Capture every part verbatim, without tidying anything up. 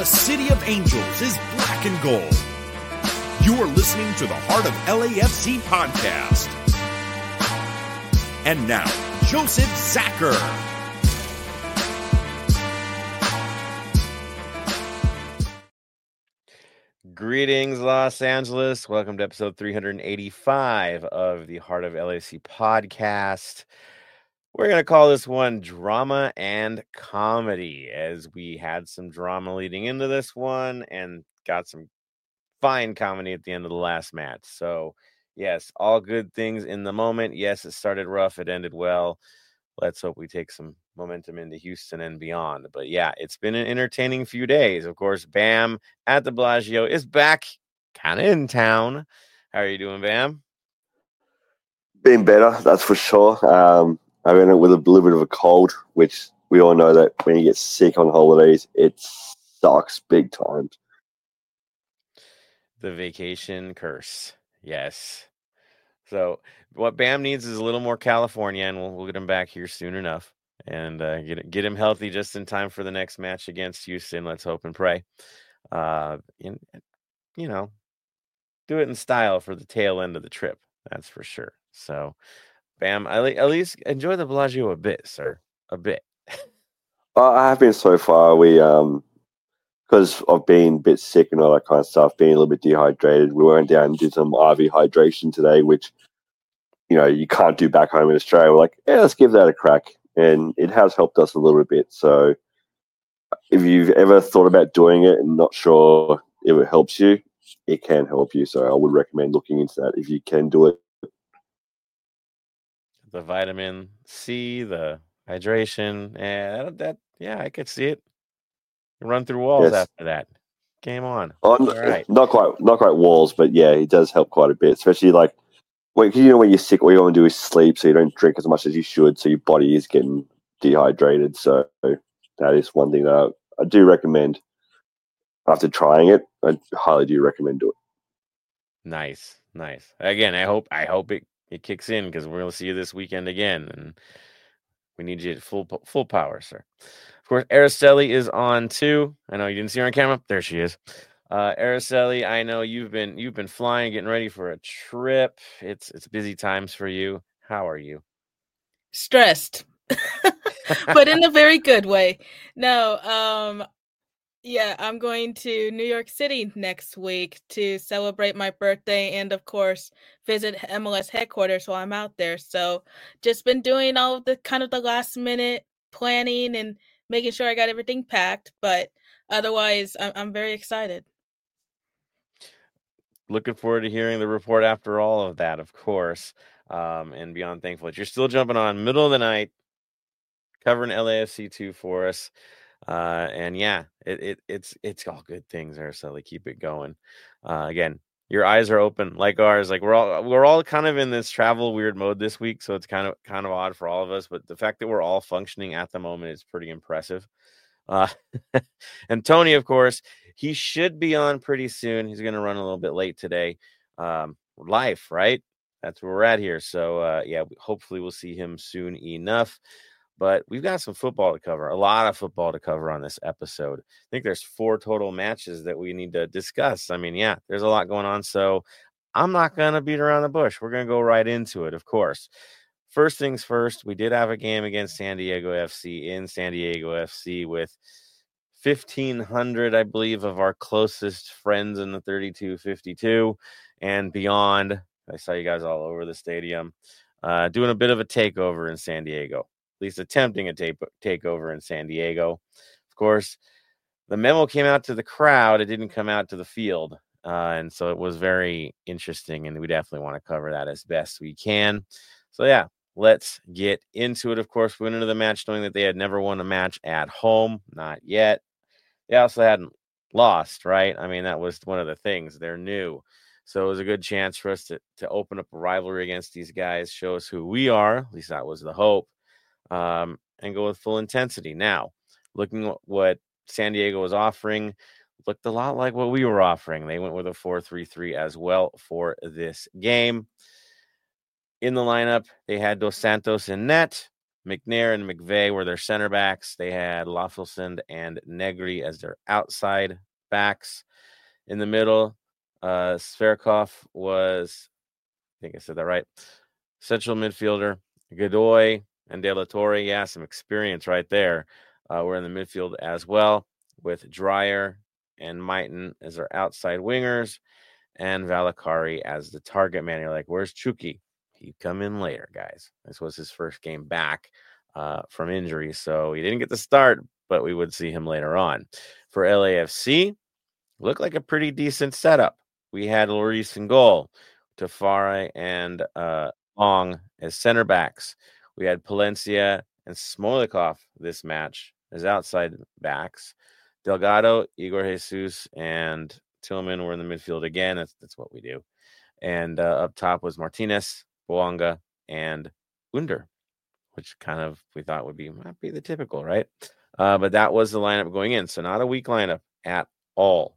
The city of angels is black and gold. You are listening to the Heart of L A F C podcast. And now, Joseph Zacher. Greetings, Los Angeles. Welcome to episode three eighty-five of the Heart of L A F C podcast. We're going to call this one drama and comedy, as we had some drama leading into this one and got some fine comedy at the end of the last match. So, yes, all good things in the moment. Yes, it started rough. It ended well. Let's hope we take some momentum into Houston and beyond. But, yeah, it's been an entertaining few days. Of course, Bam at the Bellagio is back, kind of in town. How are you doing, Bam? Been better, that's for sure. Um, I went in with a little bit of a cold, which we all know that when you get sick on holidays, it sucks big time. The vacation curse. Yes. So what Bam needs is a little more California, and we'll, we'll get him back here soon enough and uh, get get him healthy just in time for the next match against Houston. Let's hope and pray. Uh, and, you know, do it in style for the tail end of the trip. That's for sure. So, Bam, at least enjoy the Bellagio a bit, sir. A bit. uh, I have been so far. We, um, because I've been a bit sick and all that kind of stuff, being a little bit dehydrated, we went down and did some I V hydration today, which, you know, you can't do back home in Australia. We're like, yeah, let's give that a crack. And it has helped us a little bit. So if you've ever thought about doing it and not sure if it helps you, it can help you. So I would recommend looking into that if you can do it. The vitamin C, the hydration, and that, that yeah, I could see it. Run through walls yes. After that. Game on. Oh, All right. Not quite, not quite walls, but yeah, it does help quite a bit. Especially like when you know when you're sick, all you want to do is sleep, so you don't drink as much as you should, so your body is getting dehydrated. So that is one thing that I, I do recommend. After trying it, I highly do recommend do it. Nice, nice. Again, I hope I hope it. It kicks in because we're going to see you this weekend again, and we need you at full full power, sir. Of course, Araceli is on too. I know you didn't see her on camera. There she is. Uh, Araceli, I know you've been you've been flying, getting ready for a trip. It's it's busy times for you. How are you? Stressed, but in a very good way. No, um, yeah, I'm going to New York City next week to celebrate my birthday and, of course, visit M L S headquarters while I'm out there. So just been doing all of the kind of the last minute planning and making sure I got everything packed. But otherwise, I'm, I'm very excited. Looking forward to hearing the report after all of that, of course, um, and beyond thankful that you're still jumping on middle of the night, covering L A F C two for us. Uh, and yeah, it, it it's it's all good things, Araceli. Keep it going. Uh, again, your eyes are open like ours. Like we're all we're all kind of in this travel weird mode this week, so it's kind of kind of odd for all of us. But the fact that we're all functioning at the moment is pretty impressive. Uh, and Tony, of course, he should be on pretty soon. He's going to run a little bit late today. Um, life, right? That's where we're at here. So uh, yeah, hopefully we'll see him soon enough. But we've got some football to cover, a lot of football to cover on this episode. I think there's four total matches that we need to discuss. I mean, yeah, there's a lot going on. So I'm not going to beat around the bush. We're going to go right into it, of course. First things first, we did have a game against San Diego F C in San Diego F C with fifteen hundred, I believe, of our closest friends in the thirty-two fifty-two and beyond. I saw you guys all over the stadium uh, doing a bit of a takeover in San Diego. At least attempting a take takeover in San Diego. Of course, the memo came out to the crowd. It didn't come out to the field. Uh, and so it was very interesting, and we definitely want to cover that as best we can. So, yeah, let's get into it. Of course, we went into the match knowing that they had never won a match at home. Not yet. They also hadn't lost, right? I mean, that was one of the things. They're new. So it was a good chance for us to, to open up a rivalry against these guys, show us who we are. At least that was the hope. Um, and go with full intensity. Now, looking at what San Diego was offering, looked a lot like what we were offering. They went with a four three three as well for this game. In the lineup, they had Dos Santos in net. McNair and McVeigh were their center backs. They had Loffelson and Negri as their outside backs. In the middle, uh, Sverkov was, I think I said that right, central midfielder. Godoy and De La Torre, yeah, some experience right there. Uh, we're in the midfield as well, with Dreyer and Mighton as our outside wingers, and Valakari as the target man. You're like, where's Chucky? He'd come in later, guys. This was his first game back uh, from injury, so he didn't get the start, but we would see him later on. For L A F C, looked like a pretty decent setup. We had Lloris in goal, Tafari and uh, Long as center backs. We had Palencia and Smolikov this match as outside backs. Delgado, Igor Jesus, and Tillman were in the midfield again. That's, that's what we do. And uh, up top was Martinez, Boanga, and Under, which kind of we thought would be might be the typical, right? Uh, but that was the lineup going in. So not a weak lineup at all.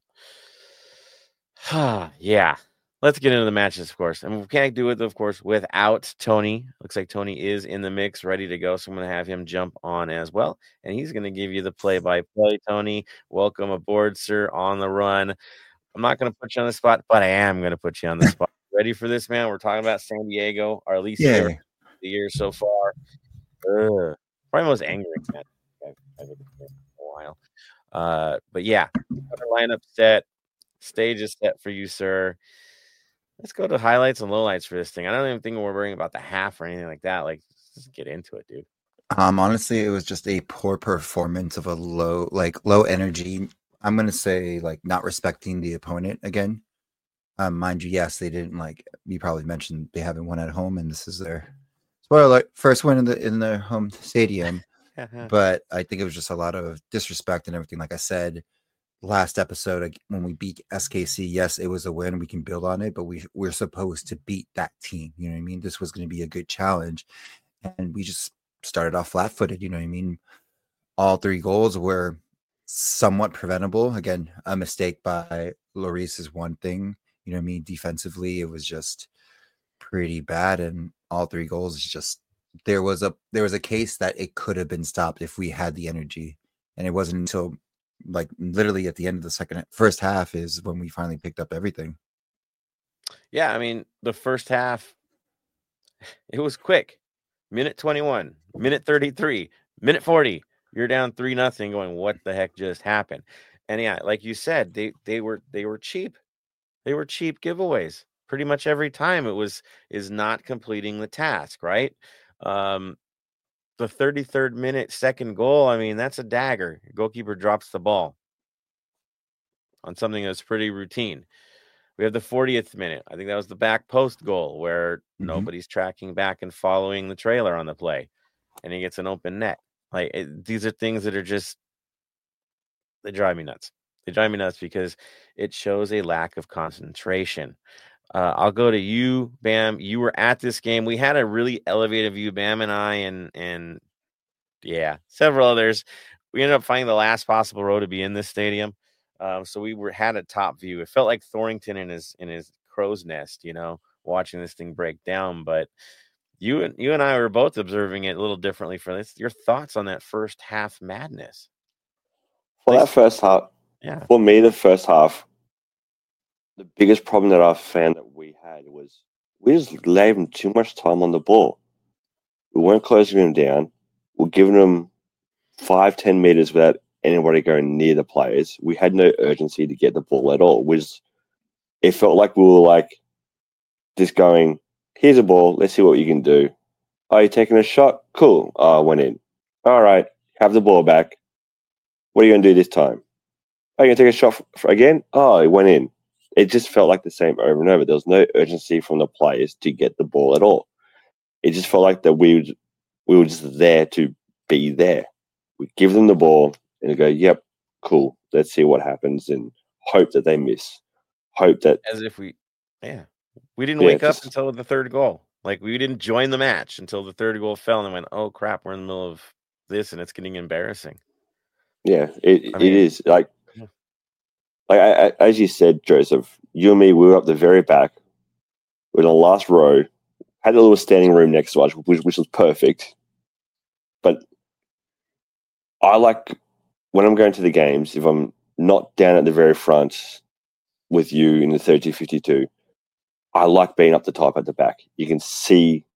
Yeah. Let's get into the matches, of course. And we can't do it, of course, without Tony. Looks like Tony is in the mix, ready to go. So I'm going to have him jump on as well. And he's going to give you the play-by-play. Tony, welcome aboard, sir, on the run. I'm not going to put you on the spot, but I am going to put you on the spot. Ready for this, man? We're talking about San Diego, our least yeah. favorite of the year so far. Ugh. Probably most angry match I've ever been in a while. Uh, but yeah, our lineup set. Stage is set for you, sir. Let's go to highlights and lowlights for this thing. I don't even think we're worrying about the half or anything like that. Like, just get into it, dude. Um, honestly, it was just a poor performance of a low, like low energy. I'm gonna say like not respecting the opponent again. Um, mind you, yes, they didn't like. You probably mentioned they haven't won at home, and this is their spoiler alert, first win in the in their home stadium. But I think it was just a lot of disrespect and everything. Like I said last episode, when we beat S K C, yes, it was a win. We can build on it, but we we're supposed to beat that team. You know what I mean? This was going to be a good challenge, and we just started off flat-footed. You know what I mean? All three goals were somewhat preventable. Again, a mistake by Lloris is one thing. You know what I mean? Defensively, it was just pretty bad, and all three goals is just there was a there was a case that it could have been stopped if we had the energy, and it wasn't until like literally at the end of the second first half is when we finally picked up everything. Yeah, I mean, the first half, it was quick. Minute twenty-one, minute thirty-three, minute forty. You're down three nothing. Going, what the heck just happened? And yeah, like you said, they they were they were cheap. They were cheap giveaways. Pretty much every time it was is not completing the task, right? Um, the thirty-third minute second goal, I mean, that's a dagger. Goalkeeper drops the ball on something that's pretty routine. We have the fortieth minute. I think that was the back post goal where mm-hmm. nobody's tracking back and following the trailer on the play, and he gets an open net. Like it, these are things that are just, they drive me nuts. They drive me nuts because it shows a lack of concentration. Uh, I'll go to you, Bam. You were at this game. We had a really elevated view, Bam and I, and and yeah, several others. We ended up finding the last possible row to be in this stadium, um, so we were had a top view. It felt like Thorrington in his in his crow's nest, you know, watching this thing break down. But you and you and I were both observing it a little differently. For this, your thoughts on that first half madness? Well, that first half, yeah, for me, the first half. The biggest problem that I found that we had was we just gave them too much time on the ball. We weren't closing them down. We're giving them five, ten meters without anybody going near the players. We had no urgency to get the ball at all. We just, it felt like we were like just going, here's a ball. Let's see what you can do. Oh, you taking a shot? Cool. Oh, I went in. All right. Have the ball back. What are you going to do this time? Oh, you're going to take a shot for, again? Oh, it went in. It just felt like the same over and over. There was no urgency from the players to get the ball at all. It just felt like that we would, we were just there to be there. We give them the ball and they go, yep, cool. Let's see what happens and hope that they miss. Hope that... As if we... Yeah. We didn't yeah, wake just, up until the third goal. Like, we didn't join the match until the third goal fell and went, oh, crap, we're in the middle of this and it's getting embarrassing. Yeah, it I mean, it is. Like... Like I, I, as you said, Joseph, you and me, we were up the very back. We were in the last row, had a little standing room next to us, which, which was perfect. I like when I'm going to the games, if I'm not down at the very front with you in the thirty fifty-two, I like being up the top at the back. You can see,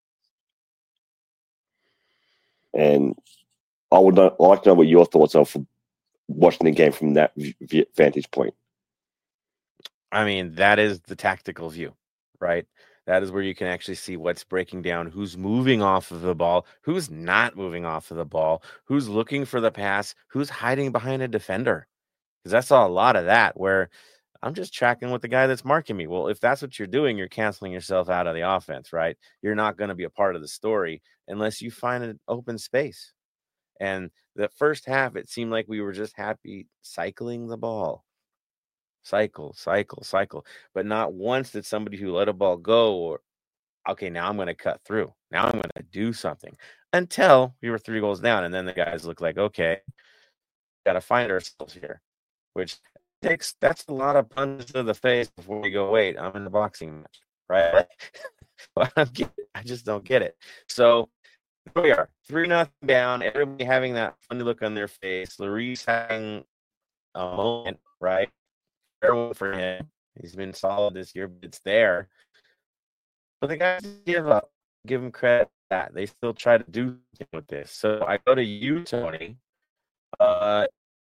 and I would not, I like to know what your thoughts are for watching the game from that v- vantage point. I mean, that is the tactical view, right? That is where you can actually see what's breaking down, who's moving off of the ball, who's not moving off of the ball, who's looking for the pass, who's hiding behind a defender. Because I saw a lot of that where I'm just tracking with the guy that's marking me. Well, if that's what you're doing, you're canceling yourself out of the offense, right? You're not going to be a part of the story unless you find an open space. And the first half, it seemed like we were just happy cycling the ball. Cycle, cycle, cycle. But not once did somebody who let a ball go or, okay, now I'm going to cut through. Now I'm going to do something until we were three goals down. And then the guys look like, okay, got to find ourselves here, which takes, that's a lot of punches to the face before we go, wait, I'm in a boxing match, right? Well, I, get, I just don't get it. So here we are, three nothing down, everybody having that funny look on their face. Lloris having a moment, right? Fair for him. He's been solid this year, but it's there. But the guys give up. Give them credit for that. They still try to do something with this. So I go to you, Tony. Uh,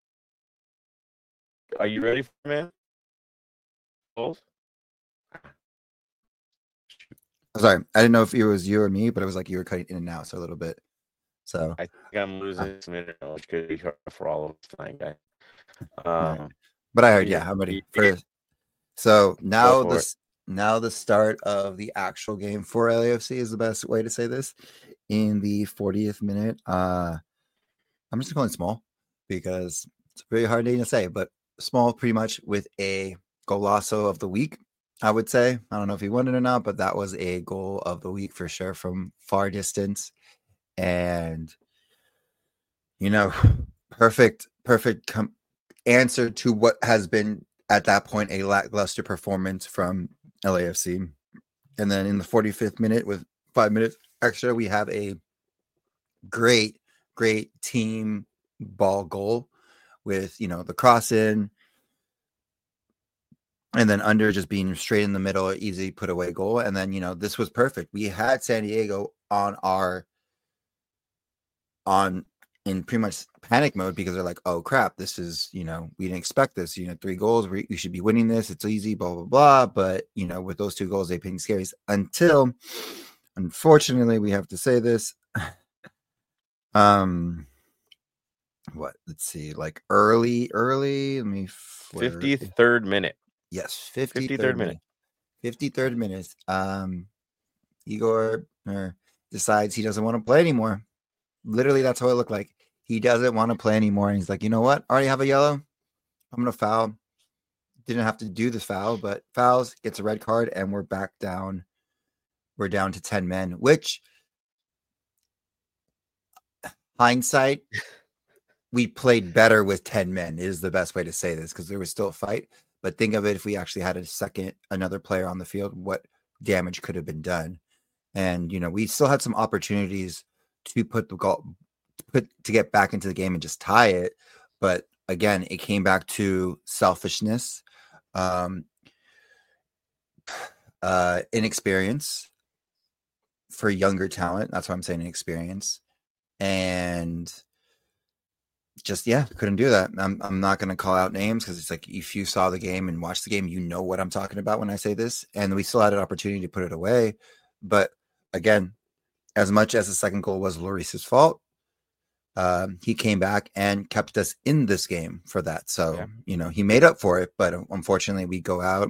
are you ready for it, man? Both? Sorry, I didn't know if it was you or me, but it was like you were cutting in and out so a little bit. So I think I'm losing some internet, which could be hard for all of us tonight, guys. Um, right. But I heard, yeah, I'm ready for. So now Go for this, now the start of the actual game for L A F C is the best way to say this. In the fortieth minute, uh, I'm just calling it small because it's a very hard name to say, but small pretty much with a golazo of the week, I would say. I don't know if he won it or not, but that was a goal of the week for sure from far distance. And, you know, perfect, perfect com- answer to what has been at that point a lackluster performance from L A F C. And then in the forty-fifth minute with five minutes extra, we have a great, great team ball goal with, you know, the cross in and then under just being straight in the middle, easy put away goal. And then, you know, this was perfect. We had San Diego on our, on in pretty much panic mode because they're like, oh crap, this is, you know, we didn't expect this, you know, three goals, we, we should be winning this. It's easy, blah, blah, blah. But, you know, with those two goals, they ping scaries until, unfortunately, we have to say this. um, what, let's see, like early, early, let me, fifty-third minute. Yes, fifty-third, fifty-third minute. minute. fifty-third minute. Um, Igor uh, decides he doesn't want to play anymore. Literally, that's how it looked like. He doesn't want to play anymore. And he's like, you know what? I already have a yellow. I'm going to foul. Didn't have to do this foul, but fouls, gets a red card, and we're back down. We're down to ten men, which, hindsight, we played better with ten men is the best way to say this because there was still a fight. But think of it, if we actually had a second, another player on the field, what damage could have been done. And, you know, we still had some opportunities to put the goal, put to get back into the game and just tie it. But again, it came back to selfishness, um, uh, inexperience for younger talent. That's why I'm saying inexperience. And just, yeah, couldn't do that. I'm I'm not going to call out names because it's like if you saw the game and watched the game, you know what I'm talking about when I say this. And we still had an opportunity to put it away. But again, as much as the second goal was Lloris's fault, um, he came back and kept us in this game for that. So, yeah. you know, he made up for it. But unfortunately, we go out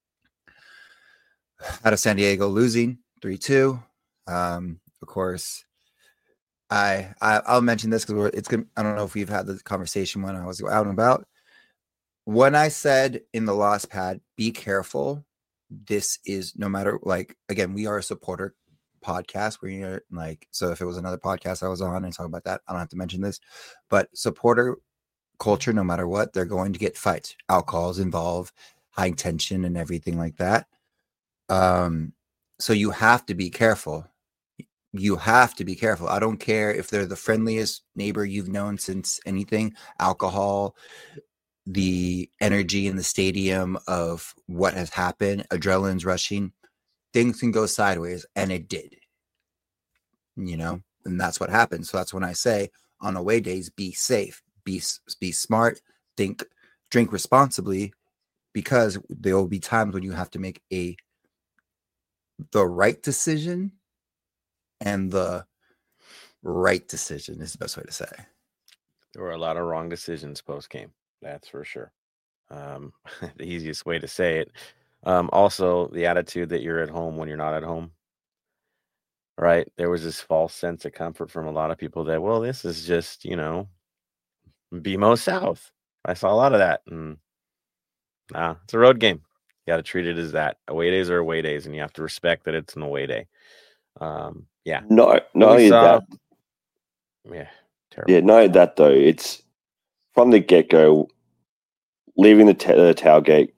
out of San Diego losing three two. Um, of course, I, I I'll mention this because it's good. I don't know if we've had the conversation when I was out and about. When I said in the loss pad, be careful. This is no matter, like, again, we are a supporter podcast. We're like, so if it was another podcast I was on and talk about that, I don't have to mention this. But supporter culture, no matter what, they're going to get fights. Alcohol's involved, high tension, and everything like that. Um, so you have to be careful. you have to be careful. I don't care if they're the friendliest neighbor you've known since anything, alcohol, the energy in the stadium of what has happened, adrenaline's rushing, things can go sideways, and it did. You know, and that's what happens. So that's when I say on away days, be safe, be be smart, think, drink responsibly, because there will be times when you have to make a the right decision, and the right decision is the best way to say. There were a lot of wrong decisions post game. That's for sure. Um, the easiest way to say it. Um, also, the attitude that you're at home when you're not at home. Right? There was this false sense of comfort from a lot of people that, well, this is just, you know, B M O South. I saw a lot of that. And nah, it's a road game. You got to treat it as that. Away days are away days, and you have to respect that it's an away day. Um, yeah. No, not We only saw- that. Yeah. Terrible. Yeah, no, that though. It's from the get go, leaving the, ta- the tailgate,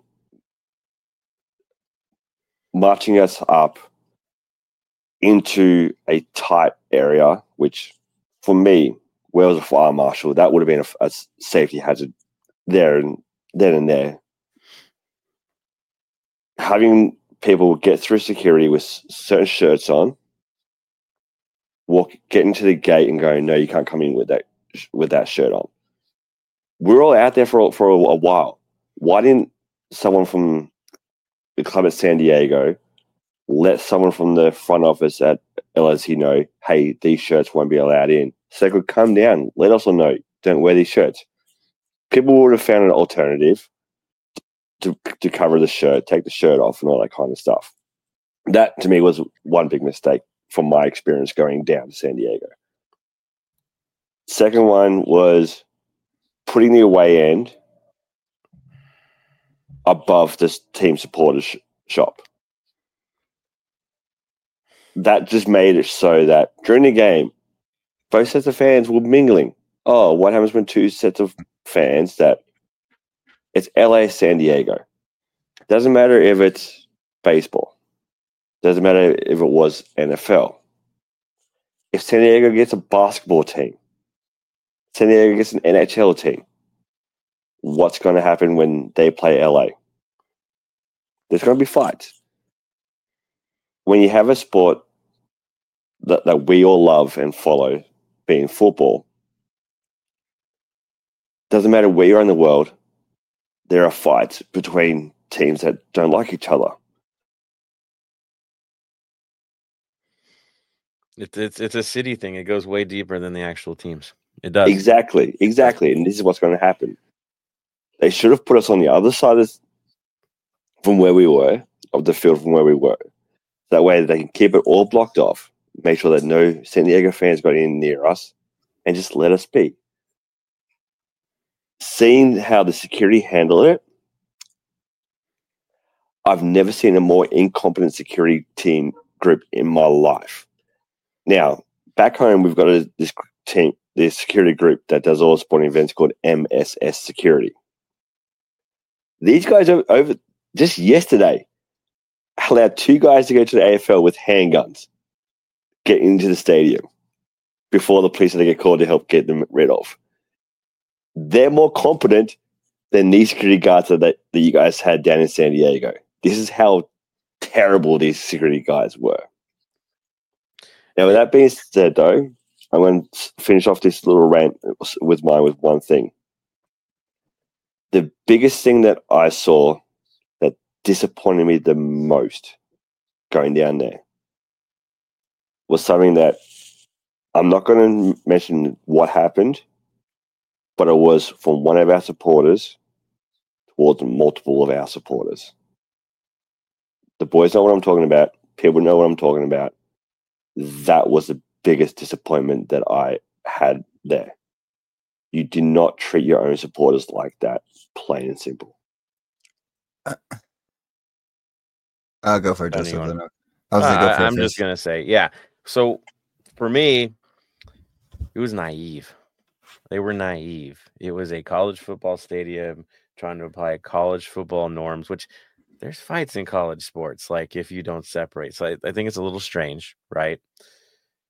marching us up into a tight area, which for me, where was a fire marshal, that would have been a, a safety hazard there and then and there. Having people get through security with certain shirts on, walk, get into the gate and go, no, you can't come in with that with that shirt on. We're all out there for for a, a while. Why didn't someone from the club at San Diego let someone from the front office at L S E know, hey, these shirts won't be allowed in? So they could come down, let us all know, don't wear these shirts. People would have found an alternative to to cover the shirt, take the shirt off, and all that kind of stuff. That, to me, was one big mistake from my experience going down to San Diego. Second one was putting the away end above this team supporters sh- shop. That just made it so that during the game, both sets of fans were mingling. Oh, what happens when two sets of fans that it's L A, San Diego. Doesn't matter if it's baseball. Doesn't matter if it was N F L. If San Diego gets a basketball team, San Diego gets an N H L team, what's going to happen when they play L A? There's going to be fights. When you have a sport that, that we all love and follow, being football, doesn't matter where you're in the world, there are fights between teams that don't like each other. It's it's it's a city thing. It goes way deeper than the actual teams. It does. Exactly, exactly. And this is what's going to happen. They should have put us on the other side of, from where we were, of the field from where we were. That way they can keep it all blocked off, make sure that no San Diego fans got in near us, and just let us be. Seeing how the security handled it, I've never seen a more incompetent security team group in my life. Now, back home, we've got a, this team, this security group that does all sporting events called M S S Security. These guys over, over just yesterday allowed two guys to go to the A F L with handguns, get into the stadium before the police had to get called to help get them rid of. They're more competent than these security guards that, that you guys had down in San Diego. This is how terrible these security guys were. Now, with that being said, though, I'm going to finish off this little rant with mine with one thing. The biggest thing that I saw that disappointed me the most going down there was something that I'm not going to mention what happened, but it was from one of our supporters towards multiple of our supporters. The boys know what I'm talking about. People know what I'm talking about. That was the biggest disappointment that I had there. You did not treat your own supporters like that, plain and simple. I'll go for it. Just Anyone. something. I was Uh, gonna go for I, it I'm first. just gonna say, yeah. So for me, it was naive. They were naive. It was a college football stadium trying to apply college football norms, which there's fights in college sports, like if you don't separate. So I, I think it's a little strange, right?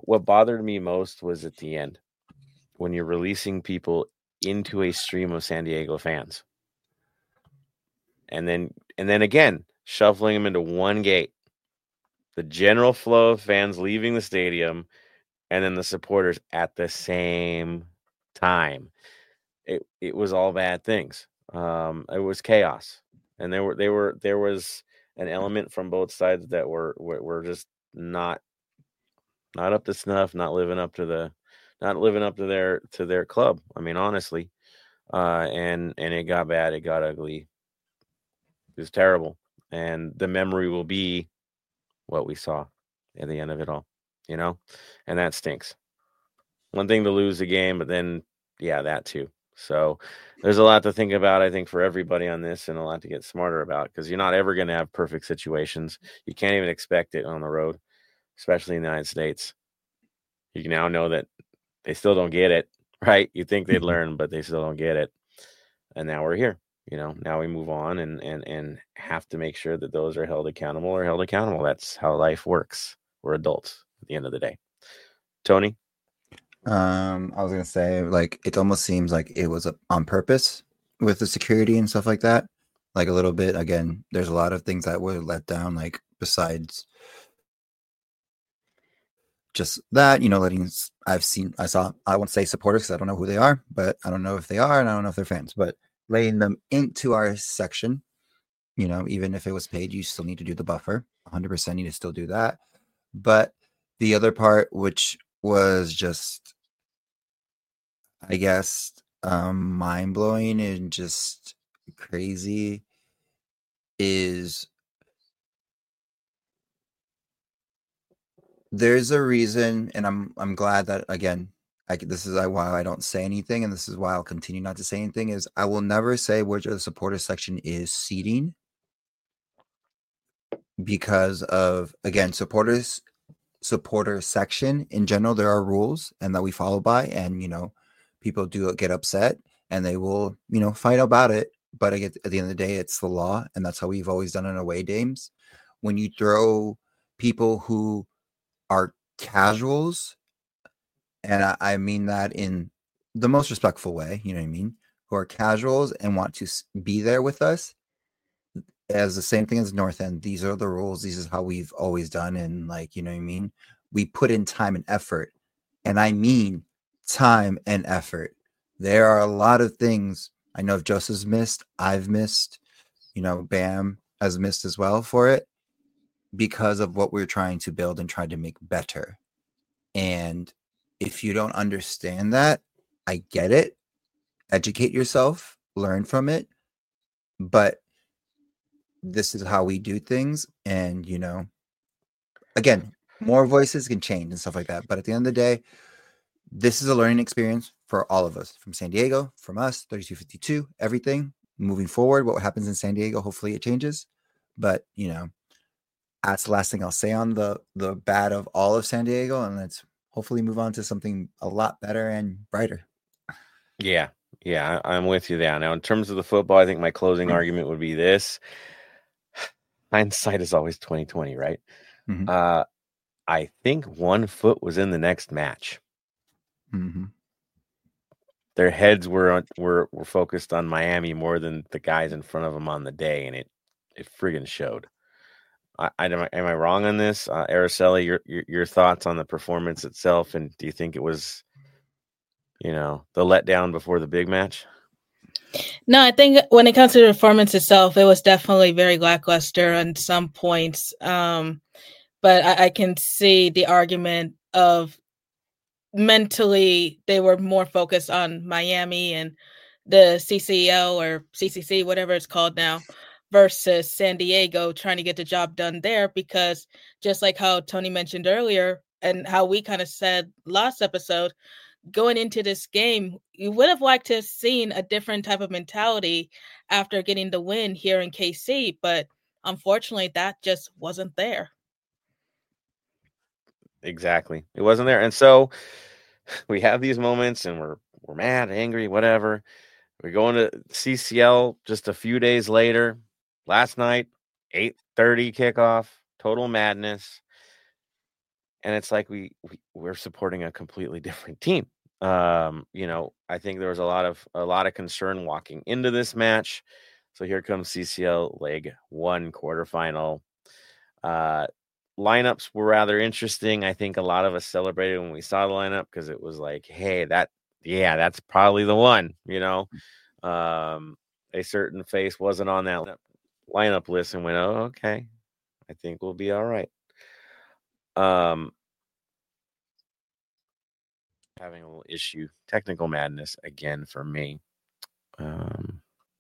what bothered me most was at the end when you're releasing people into a stream of San Diego fans. And then and then again, shuffling them into one gate. The general flow of fans leaving the stadium and then the supporters at the same time. It it was all bad things. Um, it was chaos. And there were they were there was an element from both sides that were were, were just not not up to snuff, not living up to the not living up to their to their club. I mean, honestly. Uh, and and it got bad, it got ugly. It was terrible. And the memory will be what we saw at the end of it all, you know? And that stinks. One thing to lose the game, but then yeah, that too. So there's a lot to think about, I think, for everybody on this, and a lot to get smarter about, because you're not ever going to have perfect situations. You can't even expect it on the road, especially in the United States. You now know that they still don't get it, right? You think they'd learn, but they still don't get it. And now we're here. You know, now we move on and and and have to make sure that those are held accountable or held accountable. That's how life works. We're adults at the end of the day. Tony? Um, I was gonna say, like, it almost seems like it was on purpose with the security and stuff like that. Like a little bit. Again, there's a lot of things that were let down. Like besides just that, you know, letting I've seen, I saw, I won't say supporters because I don't know who they are, but I don't know if they are, and I don't know if they're fans. But letting them into our section, you know, even if it was paid, you still need to do the buffer. one hundred percent need to still do that. But the other part, which was just, I guess, um, mind blowing and just crazy, is there's a reason, and I'm I'm glad that, again, I, this is why I don't say anything, and this is why I'll continue not to say anything, is I will never say which the supporter section is seating, because of, again, supporters supporter section in general, there are rules and that we follow by, and you know, people do get upset and they will, you know, fight about it, but at the end of the day, it's the law, and that's how we've always done in away games. When you throw people who are casuals, and I, I mean that in the most respectful way, you know what I mean, who are casuals and want to be there with us, as the same thing as North End, these are the rules, these is how we've always done, and like, you know what I mean, we put in time and effort, and I mean time and effort. There are a lot of things, I know if Joseph's missed, I've missed, you know, Bam has missed as well for it, because of what we're trying to build and try to make better. And if you don't understand that, I get it. Educate yourself, learn from it. But this is how we do things. And, you know, again, more voices can change and stuff like that. But at the end of the day, this is a learning experience for all of us, from San Diego, from us, thirty-two fifty-two, everything. Moving forward, what happens in San Diego, hopefully it changes. But, you know, that's the last thing I'll say on the the bad of all of San Diego, and let's hopefully move on to something a lot better and brighter. Yeah, yeah, I'm with you there. Now, in terms of the football, I think my closing mm-hmm. argument would be this: hindsight is always twenty twenty, right? Mm-hmm. Uh, I think one foot was in the next match. Mm-hmm. Their heads were on, were were focused on Miami more than the guys in front of them on the day, and it it friggin' showed. I, I am I wrong on this, uh, Araceli? Your, your your thoughts on the performance itself, and do you think it was, you know, the letdown before the big match? No, I think when it comes to the performance itself, it was definitely very lackluster on some points. Um, but I, I can see the argument of mentally they were more focused on Miami and the C C L or C C C, whatever it's called now, versus San Diego, trying to get the job done there, because just like how Tony mentioned earlier and how we kind of said last episode, going into this game, you would have liked to have seen a different type of mentality after getting the win here in K C, but unfortunately that just wasn't there. Exactly. It wasn't there. And so we have these moments and we're we're mad, angry, whatever. We're going to C C L just a few days later. Last night, eight thirty kickoff, total madness. and it's like we, we we're supporting a completely different team. Um, you know, I think there was a lot of a lot of concern walking into this match. So here comes C C L leg one quarterfinal. Uh, lineups were rather interesting. I think a lot of us celebrated when we saw the lineup because it was like, hey, that yeah, that's probably the one. You know, um, a certain face wasn't on that lineup list and went, oh, okay, I think we'll be all right. Um, having a little issue, technical madness again for me. Um,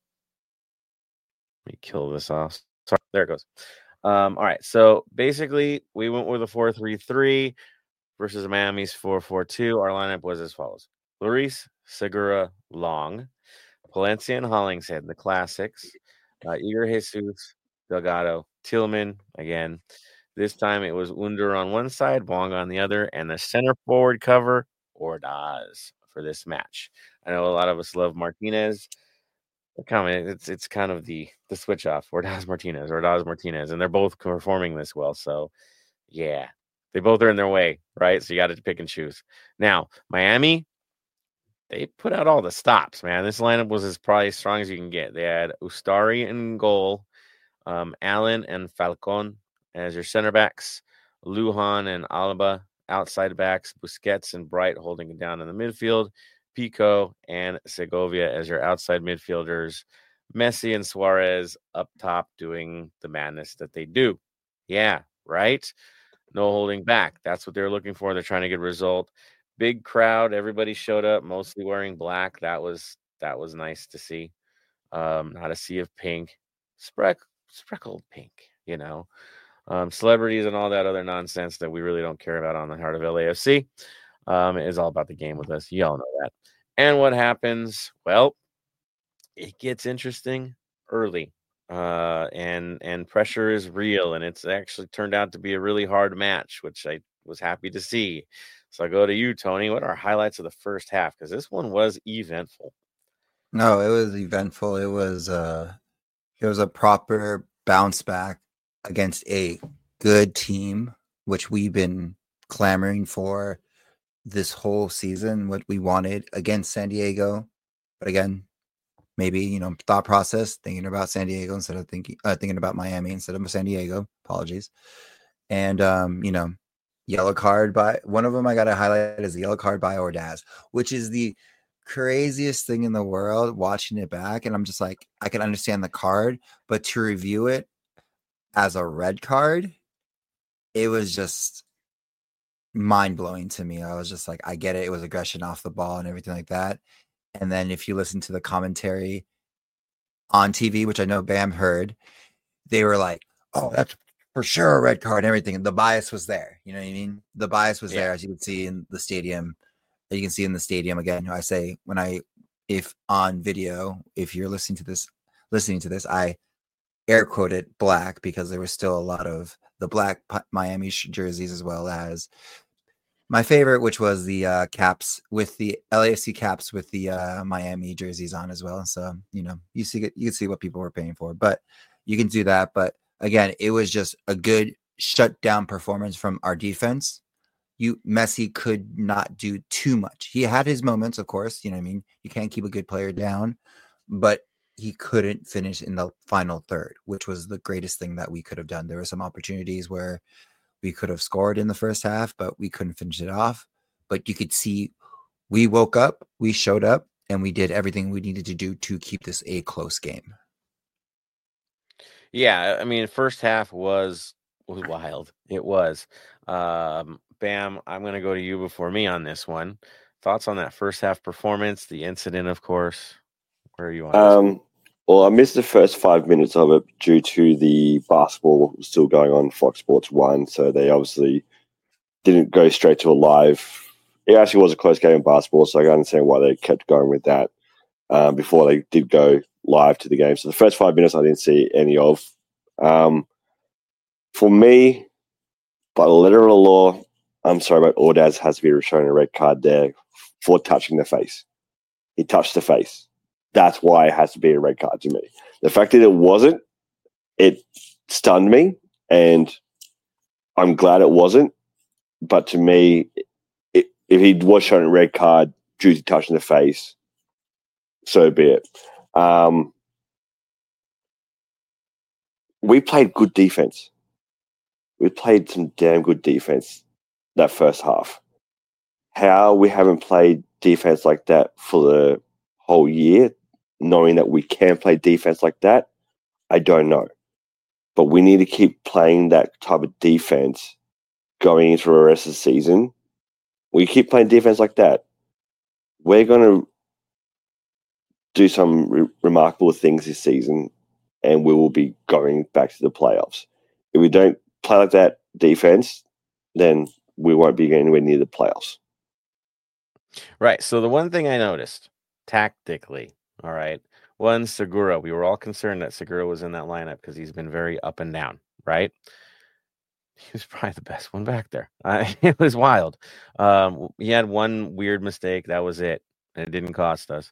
let me kill this off. Sorry, there it goes. Um, all right, so basically we went with a four three three versus Miami's four four two. Our lineup was as follows: Lloris, Segura, Long, Palencia, and Hollingshead, the classics. Uh, Igor Jesus, Delgado, Tillman again. This time it was Under on one side, Wong on the other, and the center forward cover, Ordaz, for this match. I know a lot of us love Martinez. Comment it's it's kind of the the switch off, Ordaz Martinez, Ordaz Martinez, and they're both performing this well. So yeah, they both are in their way, right? So you got to pick and choose. Now Miami, they put out all the stops, man. This lineup was as probably as strong as you can get. They had Ustari in goal, um, Allen and Falcon as your center backs, Lujan and Alaba outside backs, Busquets and Bright holding it down in the midfield, Pico and Segovia as your outside midfielders, Messi and Suarez up top doing the madness that they do. Yeah, right? No holding back. That's what they're looking for. They're trying to get a result. Big crowd. Everybody showed up, mostly wearing black. That was that was nice to see. Um, not a sea of pink, Spreck, spreckled pink, you know. Um, celebrities and all that other nonsense that we really don't care about on the Heart of L A F C. Um, it is all about the game with us. Y'all know that. And what happens? Well, it gets interesting early, uh, and and pressure is real, and it's actually turned out to be a really hard match, which I was happy to see. So I go to you, Tony. What are highlights of the first half? Because this one was eventful. No, it was eventful. It was uh, it was a proper bounce back against a good team, which we've been clamoring for this whole season, what we wanted against San Diego. But again, maybe, you know, thought process, thinking about San Diego instead of thinking uh, thinking about Miami instead of San Diego. Apologies. And, um, you know, yellow card by one of them I got to highlight is the yellow card by Ordaz, which is the craziest thing in the world watching it back. And I'm just like, I can understand the card, but to review it as a red card, it was just mind-blowing to me. I was just like, I get it. It was aggression off the ball and everything like that. And then if you listen to the commentary on T V, which I know Bam heard, they were like, oh, that's for sure a red card and everything. And the bias was there. You know what I mean? The bias was yeah. there, as you can see in the stadium. You can see in the stadium again. I say when I, if on video, if you're listening to this, listening to this, I air quoted black because there was still a lot of the black Miami jerseys as well as my favorite, which was the uh, caps with the L A F C caps with the uh, Miami jerseys on as well. So, you know, you see, you can see what people were paying for, but you can do that. But again, it was just a good shutdown performance from our defense. You Messi could not do too much. He had his moments, of course. You know what I mean? You can't keep a good player down, but he couldn't finish in the final third, which was the greatest thing that we could have done. There were some opportunities where we could have scored in the first half, but we couldn't finish it off. But you could see we woke up, we showed up, and we did everything we needed to do to keep this a close game. Yeah, I mean, first half was was wild. It was. Um, Bam, I'm going to go to you before me on this one. Thoughts on that first half performance, the incident, of course. Where are you on? Um, well, I missed the first five minutes of it due to the basketball still going on Fox Sports one, so they obviously didn't go straight to a live. It actually was a close game in basketball, so I can understand why they kept going with that um, before they did go live to the game. So the first five minutes I didn't see any of. Um, for me, by the letter of the law, I'm sorry, but Ordaz has to be shown a red card there for touching the face. He touched the face. That's why it has to be a red card to me. The fact that it wasn't, it stunned me, and I'm glad it wasn't but to me, it, if he was shown a red card due to touching the face, so be it. Um, we played good defense. We played some damn good defense that first half. How we haven't played defense like that for the whole year, knowing that we can play defense like that, I don't know. But we need to keep playing that type of defense going into the rest of the season. We keep playing defense like that, we're going to do some re- remarkable things this season, and we will be going back to the playoffs. If we don't play like that defense, then we won't be anywhere near the playoffs. Right. So the one thing I noticed tactically, all right, one, Segura. We were all concerned that Segura was in that lineup because he's been very up and down, right? He was probably the best one back there. Uh, it was wild. Um, he had one weird mistake. That was it. And it didn't cost us.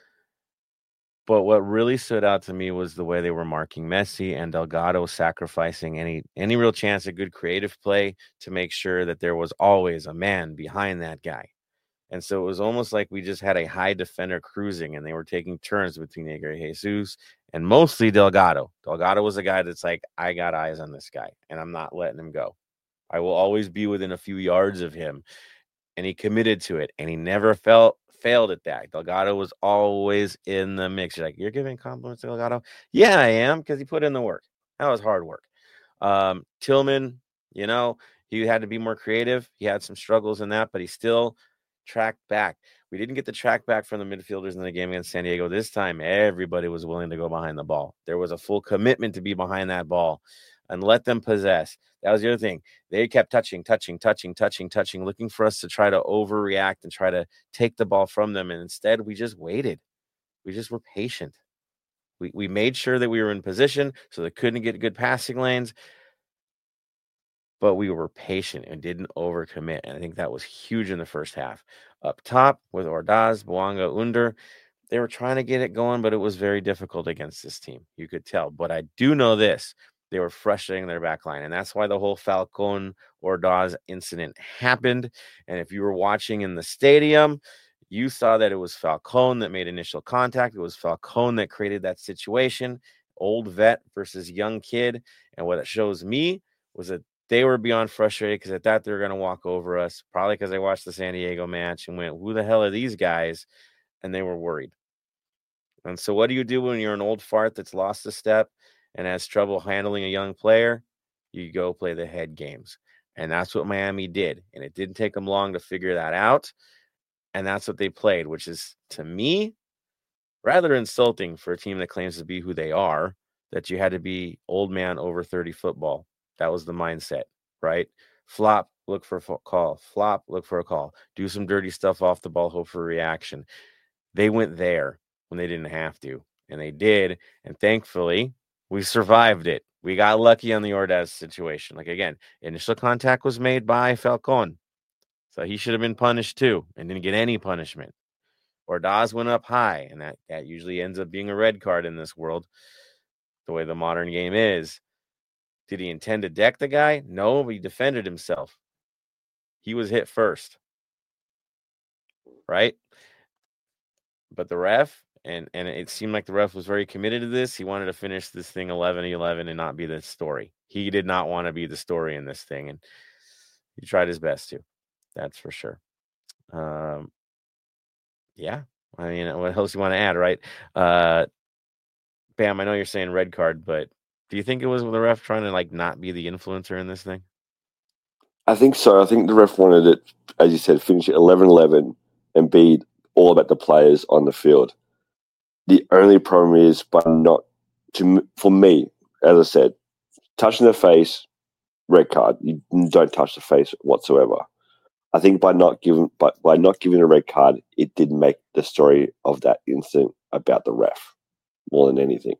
But what really stood out to me was the way they were marking Messi and Delgado, sacrificing any any real chance at good creative play to make sure that there was always a man behind that guy. And so it was almost like we just had a high defender cruising, and they were taking turns between Edgar Jesus and mostly Delgado. Delgado was a guy that's like, I got eyes on this guy, and I'm not letting him go. I will always be within a few yards of him. And he committed to it, and he never felt failed at that. Delgado was always in the mix. You're like, you're giving compliments to Delgado? Yeah, I am, because he put in the work. That was hard work. Um, Tillman, you know, he had to be more creative. He had some struggles in that, but he still tracked back. We didn't get the track back from the midfielders in the game against San Diego. This time, everybody was willing to go behind the ball. There was a full commitment to be behind that ball and let them possess. That was the other thing. They kept touching, touching, touching, touching, touching, looking for us to try to overreact and try to take the ball from them. And instead, we just waited. We just were patient. We we made sure that we were in position so they couldn't get good passing lanes. But we were patient and didn't overcommit. And I think that was huge in the first half. Up top with Ordaz, Bouanga, Under, they were trying to get it going, but it was very difficult against this team. You could tell. But I do know this. They were frustrating their back line. And that's why the whole Falcon Ordaz incident happened. And if you were watching in the stadium, you saw that it was Falcon that made initial contact. It was Falcon that created that situation. Old vet versus young kid. And what it shows me was that they were beyond frustrated because at that they were going to walk over us, probably because they watched the San Diego match and went, who the hell are these guys? And they were worried. And so what do you do when you're an old fart that's lost a step and has trouble handling a young player? You go play the head games. And that's what Miami did. And it didn't take them long to figure that out. And that's what they played, which is, to me, rather insulting for a team that claims to be who they are, that you had to be old man over thirty football. That was the mindset, right? Flop, look for a call. Flop, look for a call. Do some dirty stuff off the ball, hope for a reaction. They went there when they didn't have to, and they did. And thankfully, we survived it. We got lucky on the Ordaz situation. Like, again, initial contact was made by Falcon, so he should have been punished too and didn't get any punishment. Ordaz went up high, and that, that usually ends up being a red card in this world, the way the modern game is. Did he intend to deck the guy? No, but he defended himself. He was hit first. Right? But the ref, and, and it seemed like the ref was very committed to this. He wanted to finish this thing eleven eleven and not be the story. He did not want to be the story in this thing, and he tried his best to. That's for sure. Um, yeah. I mean, what else you want to add, right? Uh, Bam, I know you're saying red card, but do you think it was the ref trying to like not be the influencer in this thing? I think so. I think the ref wanted it, as you said, finish it eleven eleven and be all about the players on the field. The only problem is by not, to for me, as I said, touching the face, red card. You don't touch the face whatsoever. I think by not giving, but by not giving a red card, it did make the story of that incident about the ref more than anything.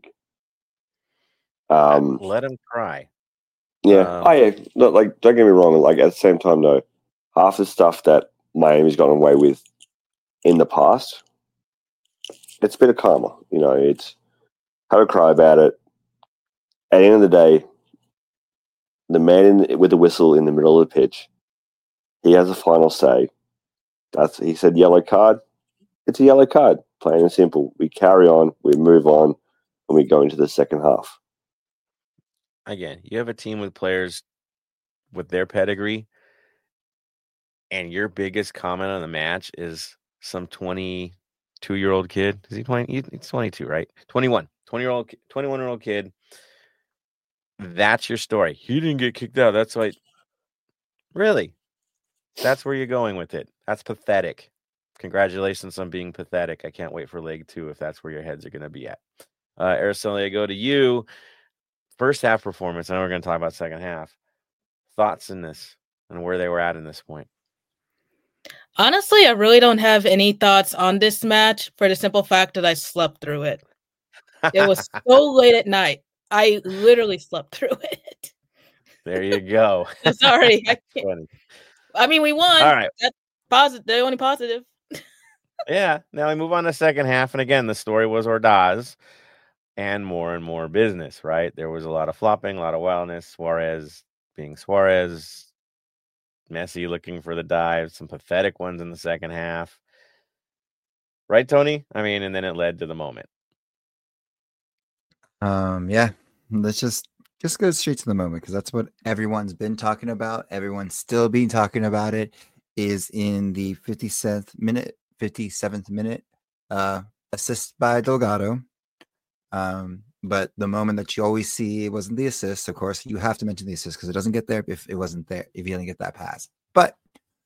Um, Let him cry. Yeah, Um, oh yeah. Not, like, don't get me wrong. Like, at the same time, though, half the stuff that Miami's gotten away with in the past, it's a bit of karma. You know, it's have a cry about it. At the end of the day, the man in, with the whistle in the middle of the pitch he has a final say. That's he said yellow card. It's a yellow card, plain and simple. We carry on, we move on, and we go into the second half. Again, you have a team with players with their pedigree, and your biggest comment on the match is some twenty-two-year-old kid. Is he playing? He's twenty-two, right? twenty-one. twenty-year-old, twenty-one-year-old kid. That's your story. He didn't get kicked out. That's why. Really? That's where you're going with it. That's pathetic. Congratulations on being pathetic. I can't wait for leg two if that's where your heads are going to be at. Uh, Araceli, I go to you. First half performance. I know we're going to talk about second half. Thoughts in this and where they were at in this point? Honestly, I really don't have any thoughts on this match for the simple fact that I slept through it. It was so late at night. I literally slept through it. There you go. Sorry. I, can't. I mean, we won. All right. That's positive. The only positive. Yeah. Now we move on to second half. And again, the story was Ordaz and more and more business, right? There was a lot of flopping, a lot of wildness. Suarez being Suarez. Messi looking for the dive. Some pathetic ones in the second half. Right, Tony? I mean, and then it led to the moment. Um, yeah. Let's just just go straight to the moment because that's what everyone's been talking about. Everyone's still been talking about it. Is in the fifty-seventh minute, fifty-seventh minute, uh, assist by Delgado. Um, but the moment that you always see it wasn't the assist. Of course, you have to mention the assist because it doesn't get there if it wasn't there. If you didn't get that pass, but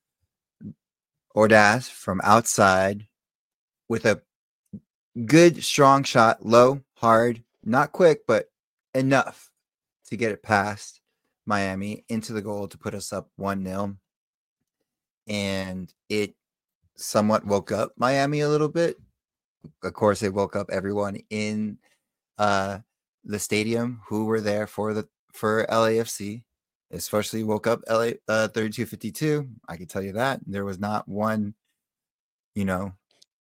Ordaz from outside with a good strong shot, low, hard, not quick, but enough to get it past Miami into the goal to put us up one nil. And it somewhat woke up Miami a little bit. Of course, it woke up everyone in uh, the stadium who were there for the for L A F C. Especially woke up L A uh, thirty-two fifty-two. I can tell you that there was not one, you know,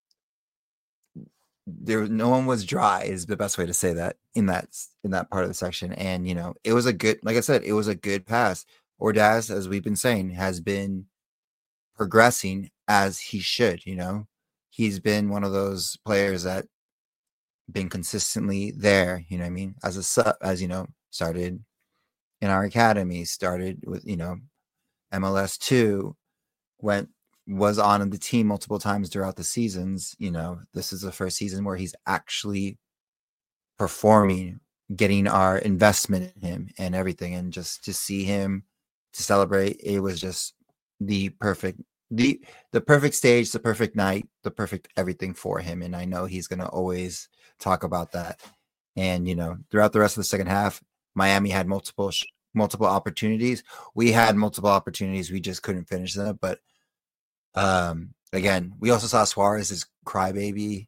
there no one was dry is the best way to say that in that in that part of the section. And you know, it was a good, like I said, it was a good pass. Ordaz, as we've been saying, has been progressing as he should. You know, he's been one of those players that been consistently there. You know what I mean? As a sub, as you know, started in our academy, started with, you know, M L S two, went was on the team multiple times throughout the seasons. You know, this is the first season where he's actually performing, getting our investment in him and everything. And just to see him to celebrate, it was just the perfect, the, the perfect stage, the perfect night, the perfect everything for him. And I know he's going to always talk about that. And, you know, throughout the rest of the second half, Miami had multiple, multiple opportunities. We had multiple opportunities. We just couldn't finish them. But um, again, we also saw Suarez's crybaby.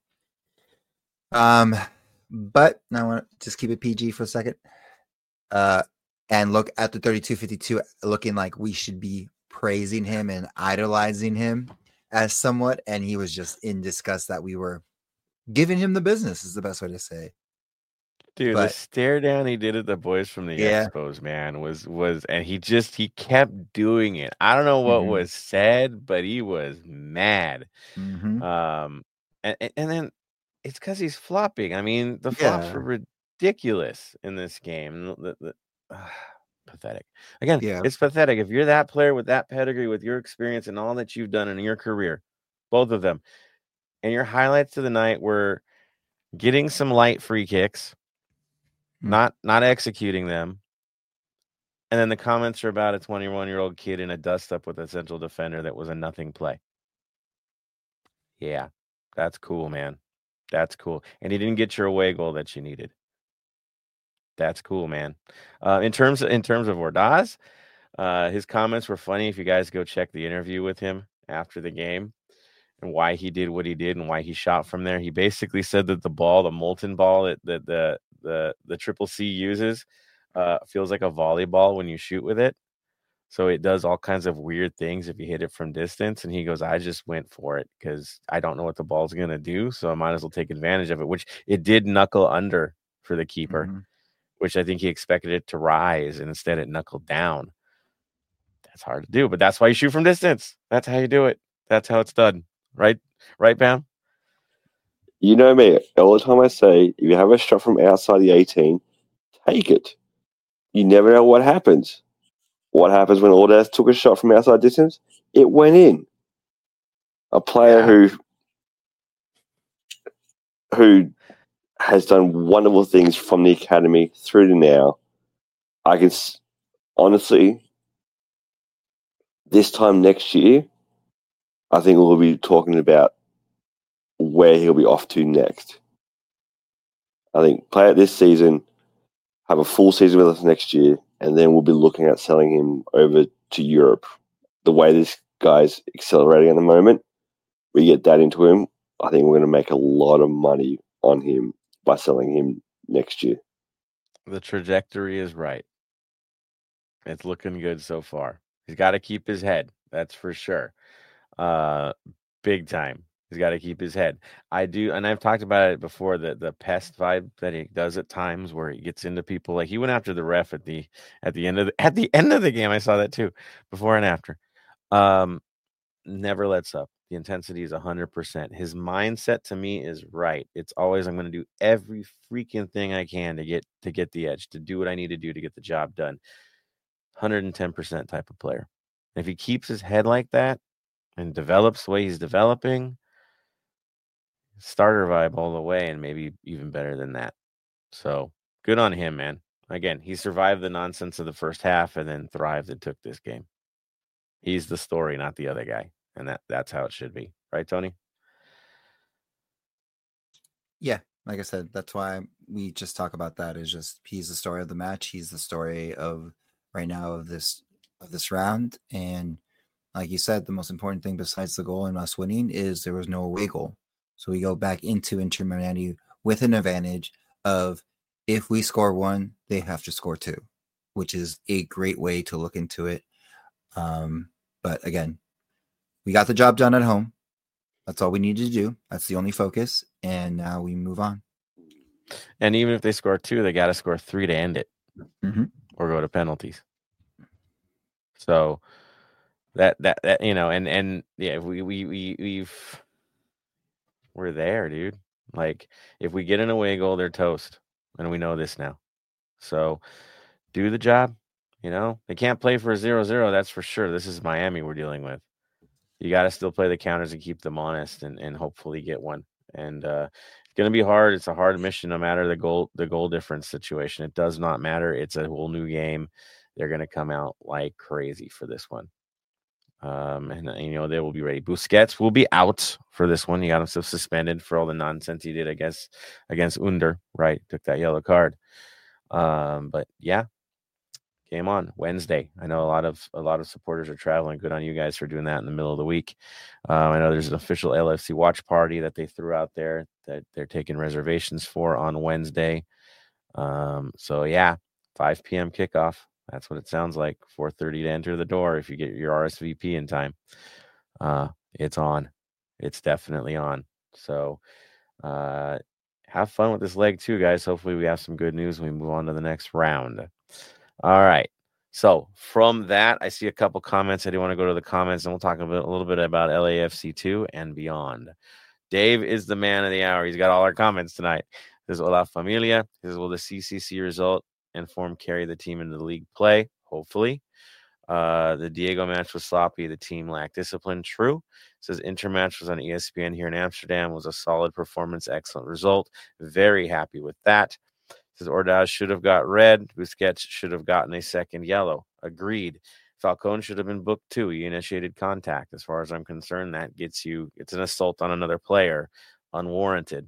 Um, but I want to just keep it P G for a second. Uh, and look at the thirty-two fifty-two looking like we should be praising him and idolizing him as somewhat. And he was just in disgust that we were giving him the business is the best way to say. Dude, But, the stare down he did at the boys from the yeah. Expos, man, was was and he just he kept doing it. I don't know what Mhm. was said, but he was mad. Mm-hmm. Um, and and then it's because he's flopping. I mean, the flops Yeah. were ridiculous in this game. The, the, uh, pathetic. Again, Yeah. it's pathetic. If you're that player with that pedigree, with your experience and all that you've done in your career, both of them, and your highlights of the night were getting some light free kicks. Not not executing them. And then the comments are about a twenty-one-year-old kid in a dust-up with a central defender that was a nothing play. Yeah, that's cool, man. That's cool. And he didn't get your away goal that you needed. That's cool, man. Uh, in terms of, in terms of Ordaz, uh, his comments were funny. If you guys go check the interview with him after the game and why he did what he did and why he shot from there, he basically said that the ball, the molten ball that, that the the the Triple C uses uh feels like a volleyball when you shoot with it, so it does all kinds of weird things if you hit it from distance. And he goes, I just went for it because I don't know what the ball's gonna do, so I might as well take advantage of it, which it did knuckle under for the keeper. Mm-hmm. Which I think he expected it to rise and instead it knuckled down. It's hard to do, but that's why you shoot from distance. That's how you do it. That's how it's done. Right? Right, Pam? You know me. All the time I say, if you have a shot from outside the eighteen, take it. You never know what happens. What happens when Ordaz took a shot from outside distance? It went in. A player Yeah. who who has done wonderful things from the academy through to now. I can s- honestly, this time next year, I think we'll be talking about where he'll be off to next. I think play it this season, have a full season with us next year, and then we'll be looking at selling him over to Europe. The way this guy's accelerating at the moment, we get that into him, I think we're going to make a lot of money on him by selling him next year. The trajectory is right. It's looking good so far. He's got to keep his head. That's for sure. Uh, big time. He's got to keep his head. I do, and I've talked about it before. The the pest vibe that he does at times, where he gets into people. Like he went after the ref at the at the end of the, at the end of the game. I saw that too, before and after. Um, never lets up. The intensity is a hundred percent. His mindset to me is right. It's always I'm going to do every freaking thing I can to get to get the edge, to do what I need to do to get the job done. one hundred ten percent type of player. And if he keeps his head like that and develops the way he's developing, starter vibe all the way, and maybe even better than that. So good on him, man. Again, he survived the nonsense of the first half and then thrived and took this game. He's the story, not the other guy. And that, that's how it should be. Right, Tony? Yeah, like I said, that's why we just talk about that. Is just he's the story of the match. He's the story of right now of this of this round. And like you said, the most important thing besides the goal and us winning is there was no away goal. So we go back into Inter Miami with an advantage of if we score one, they have to score two, which is a great way to look into it. Um, but again, we got the job done at home. That's all we needed to do. That's the only focus. And now we move on. And even if they score two, they got to score three to end it Mm-hmm. or go to penalties. So that, that, that, you know, and, and yeah, we, we, we, we've, we're there, dude. Like if we get an away goal, they're toast. And we know this now. So do the job. You know, they can't play for a zero zero. That's for sure. This is Miami we're dealing with. You got to still play the counters and keep them honest and, and hopefully get one. And uh, it's going to be hard. It's a hard mission, no matter the goal, the goal difference situation. It does not matter. It's a whole new game. They're going to come out like crazy for this one. Um, and, you know, they will be ready. Busquets will be out for this one. He got himself suspended for all the nonsense he did, I guess, against Under, right? Took that yellow card. Um, but yeah, game on Wednesday. I know a lot of a lot of supporters are traveling. Good on you guys for doing that in the middle of the week. Um, I know there's an official L F C watch party that they threw out there that they're taking reservations for on Wednesday. Um, so yeah, five p.m. kickoff. That's what it sounds like. four thirty to enter the door if you get your R S V P in time. Uh, it's on. It's definitely on. So uh, have fun with this leg too, guys. Hopefully we have some good news when we move on to the next round. All right. So from that, I see a couple comments. I do want to go to the comments, and we'll talk a, bit, a little bit about L A F C two and beyond. Dave is the man of the hour. He's got all our comments tonight. This is Hola Familia. This is will the C C C result and form carry the team into the league play? Hopefully. Uh, the Diego match was sloppy. The team lacked discipline. True. It says Inter match was on E S P N here in Amsterdam. Was a solid performance. Excellent result. Very happy with that. It says Ordaz should have got red. Busquets should have gotten a second yellow. Agreed. Falcone should have been booked too. He initiated contact. As far as I'm concerned, that gets you, it's an assault on another player, unwarranted.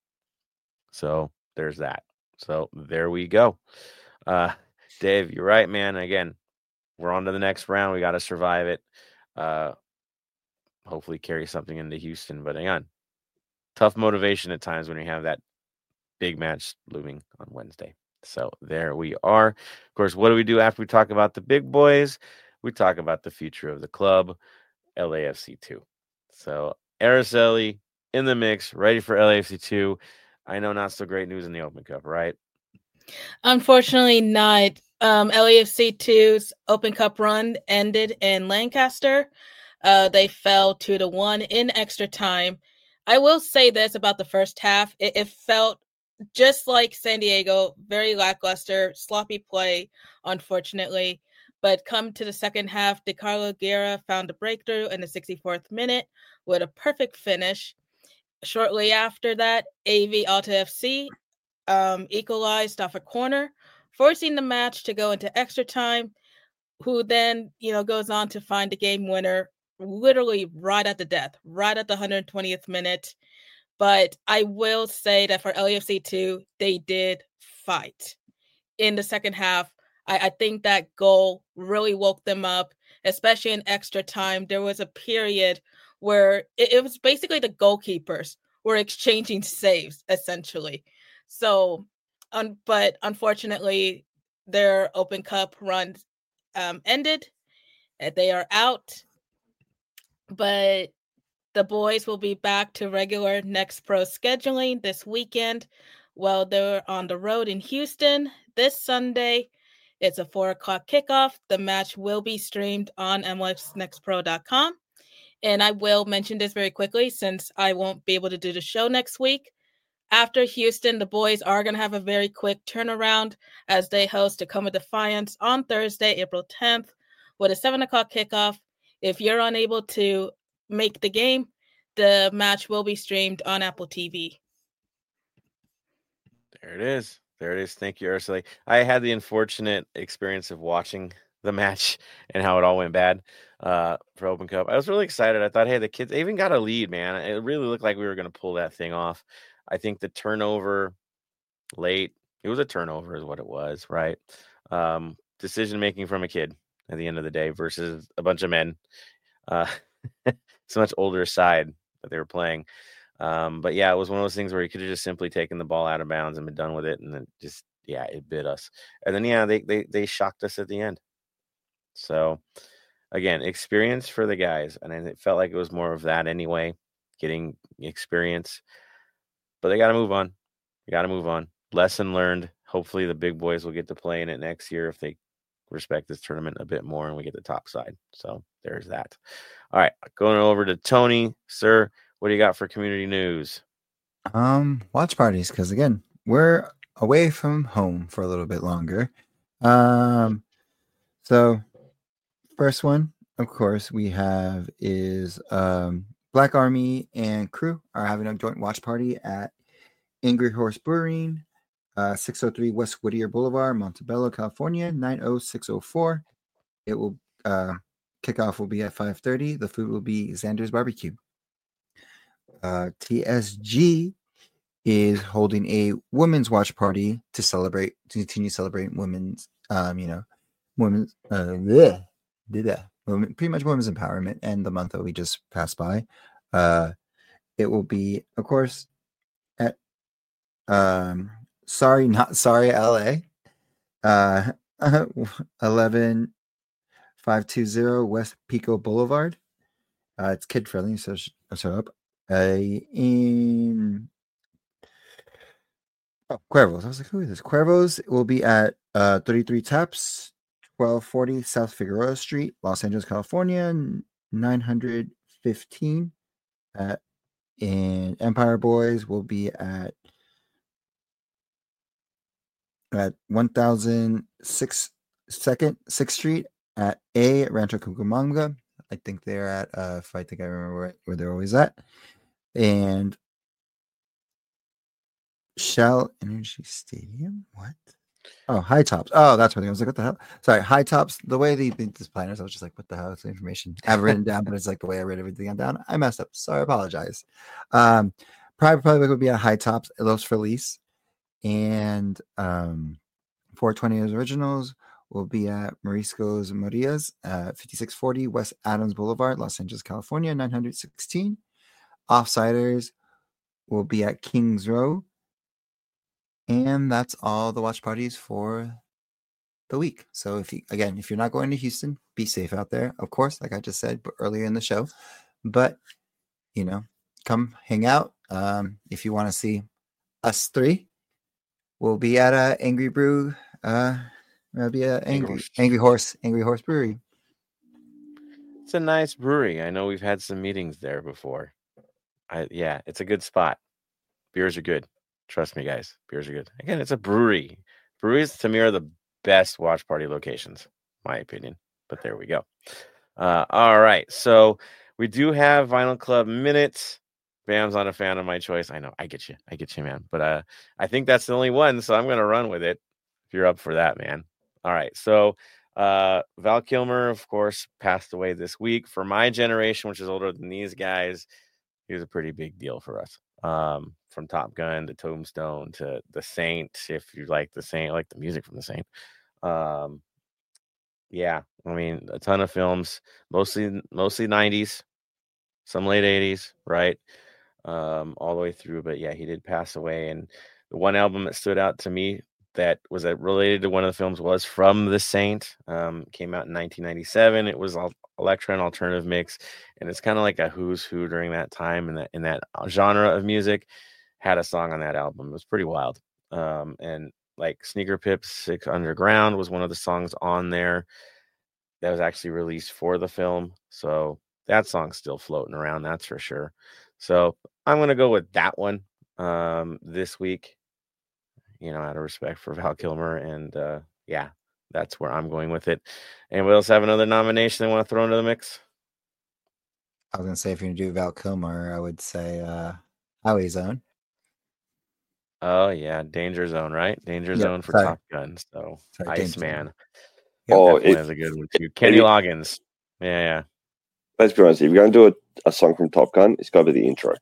So there's that. So there we go. Uh, Dave, you're right, man. Again, we're on to the next round. We got to survive it. Uh, hopefully carry something into Houston. But hang on. Tough motivation at times when you have that big match looming on Wednesday. So there we are. Of course, what do we do after we talk about the big boys? We talk about the future of the club, L A F C two. So Araceli in the mix, ready for L A F C two. I know not so great news in the Open Cup, right? Unfortunately not. Um, L A F C two's Open Cup run ended in Lancaster. Uh, they fell two to one in extra time. I will say this about the first half. It, it felt just like San Diego, very lackluster, sloppy play, unfortunately. But come to the second half, DeCarlo Guerra found a breakthrough in the sixty-fourth minute with a perfect finish. Shortly after that, A V Alta F C um, equalized off a corner, forcing the match to go into extra time, who then, you know, goes on to find the game winner literally right at the death, right at the one hundred twentieth minute. But I will say that for L A F C two, they did fight. In the second half, I, I think that goal really woke them up, especially in extra time. There was a period where it, it was basically the goalkeepers were exchanging saves, essentially. So, um, but unfortunately, their Open Cup run um, ended. They are out. But the boys will be back to regular Next Pro scheduling this weekend while they're on the road in Houston this Sunday. It's a four o'clock kickoff. The match will be streamed on M L S next pro dot com. And I will mention this very quickly since I won't be able to do the show next week. After Houston, the boys are going to have a very quick turnaround as they host Tacoma Defiance on Thursday, April tenth, with a seven o'clock kickoff. If you're unable to make the game, the match will be streamed on Apple T V. There it is. There it is. Thank you, Ursula. I had the unfortunate experience of watching the match and how it all went bad uh, for Open Cup. I was really excited. I thought, hey, the kids, they even got a lead, man. It really looked like we were going to pull that thing off. I think the turnover late, it was a turnover is what it was, right? Um, decision-making from a kid at the end of the day versus a bunch of men. Uh, it's a much older side that they were playing. Um, but yeah, it was one of those things where you could have just simply taken the ball out of bounds and been done with it. And then just, yeah, it bit us. And then, yeah, they, they, they shocked us at the end. So again, experience for the guys. And it felt like it was more of that anyway, getting experience, but they got to move on. You got to move on. Lesson learned. Hopefully the big boys will get to play in it next year if they respect this tournament a bit more and we get the top side. So there's that. All right, going over to Tony, sir. What do you got for community news? Um, watch parties, because again, we're away from home for a little bit longer. Um, so first one, of course, we have is um Black Army and crew are having a joint watch party at Angry Horse Brewing, uh, six oh three West Whittier Boulevard, Montebello, California, nine oh six oh four. It will uh kickoff will be at five thirty. The food will be Xander's Barbecue. Uh, T S G is holding a women's watch party to celebrate, to continue celebrating women's, um, you know, women's, uh, bleh, bleh, women, pretty much women's empowerment and the month that we just passed by. Uh, it will be, of course, at, um, sorry, not sorry, L A, uh, eleven five two zero West Pico Boulevard. Uh, it's kid friendly, so show up. Uh, in oh, Cuervos. I was like, who is this? Cuervos will be at uh, thirty-three Taps, twelve forty South Figueroa Street, Los Angeles, California, nine hundred fifteen. At, and Empire Boys will be at at one thousand six second sixth Street at A Rancho Cucamonga. I think they're at, uh, if I think I remember where, where they're always at. And Shell Energy Stadium? What? Oh, High Tops. Oh, that's what I was like, what the hell? Sorry, High Tops. The way they did this planners, I was just like, what the hell is the information? I have it written down, but it's like the way I read everything down. I messed up. Sorry, I apologize. Um, Private Public would be at High Tops, Los Feliz. And um, four twenty Originals will be at Mariscos Marias, uh, fifty-six forty West Adams Boulevard, Los Angeles, California, nine hundred sixteen. Offsiders will be at Kings Row. And that's all the watch parties for the week. So if you, again, if you're not going to Houston, be safe out there. Of course, like I just said earlier in the show, but you know, come hang out. Um, if you want to see us three, we'll be at uh, Angry Brew uh, It'll be a Angry angry, Horse. angry horse, angry horse brewery. It's a nice brewery. I know we've had some meetings there before. I yeah, it's a good spot. Beers are good. Trust me, guys. Beers are good. Again, it's a brewery. Breweries to me are the best watch party locations, my opinion. But there we go. Uh, all right. So we do have Vinyl Club minutes. Bam's not a fan of my choice. I know. I get you. I get you, man. But uh, I think that's the only one, so I'm gonna run with it. If you're up for that, man. All right. So uh, Val Kilmer, of course, passed away this week. For my generation, which is older than these guys, he was a pretty big deal for us. Um, from Top Gun to Tombstone to The Saint, if you like The Saint, like the music from The Saint. Um, yeah, I mean, a ton of films, mostly mostly nineties, some late eighties, right? Um, all the way through. But yeah, he did pass away. And the one album that stood out to me that was uh, related to one of the films was From the Saint. Um, came out in nineteen ninety-seven. It was all electro and alternative mix, and it's kind of like a who's who during that time in that in that genre of music. Had a song on that album. It was pretty wild. Um, and like Sneaker Pip's Six Underground was one of the songs on there that was actually released for the film. So that song's still floating around, that's for sure. So I'm gonna go with that one um, this week. You know, out of respect for Val Kilmer, and uh, yeah, that's where I'm going with it. Anybody else have another nomination they want to throw into the mix? I was gonna say if you're gonna do Val Kilmer, I would say uh, Highway Zone. Oh yeah, Danger Zone, right? Danger Yep, Zone for sorry. Top Gun. So Sorry, Danger Iceman. Zone. Yep. Oh, Definitely it- has a good one too. Kenny it- Loggins. Yeah, yeah. Let's be honest. If you're going to do a, a song from Top Gun, it's got to be the intro.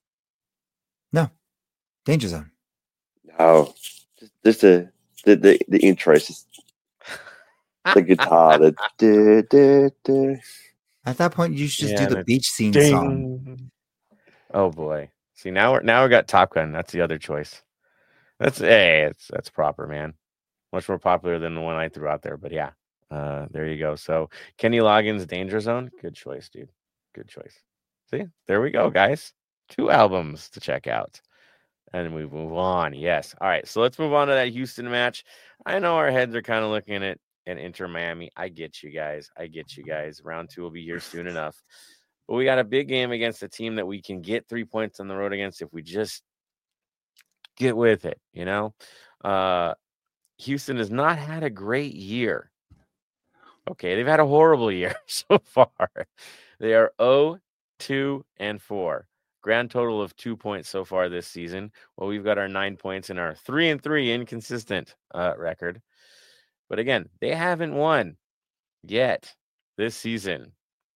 Danger Zone. No, just, just the, the the the intro is just the guitar. The duh, duh, duh. At that point, you should just Yeah, do the and beach scene song. Ding. Oh boy. See, now we're now we got Top Gun. That's the other choice. That's hey, it's that's proper, man. Much more popular than the one I threw out there, but yeah. Uh, there you go. So Kenny Loggins, Danger Zone. Good choice, dude. Good choice. See, there we go, guys. Two albums to check out. And we move on. Yes. All right. So let's move on to that Houston match. I know our heads are kind of looking at at Inter Miami. I get you guys. I get you guys. Round two will be here soon enough. But we got a big game against a team that we can get three points on the road against if we just get with it, you know? Uh, Houston has not had a great year. Okay, they've had a horrible year so far. They are oh, two, and four. Grand total of two points so far this season. Well, we've got our nine points in our three and three inconsistent uh, record. But again, they haven't won yet this season.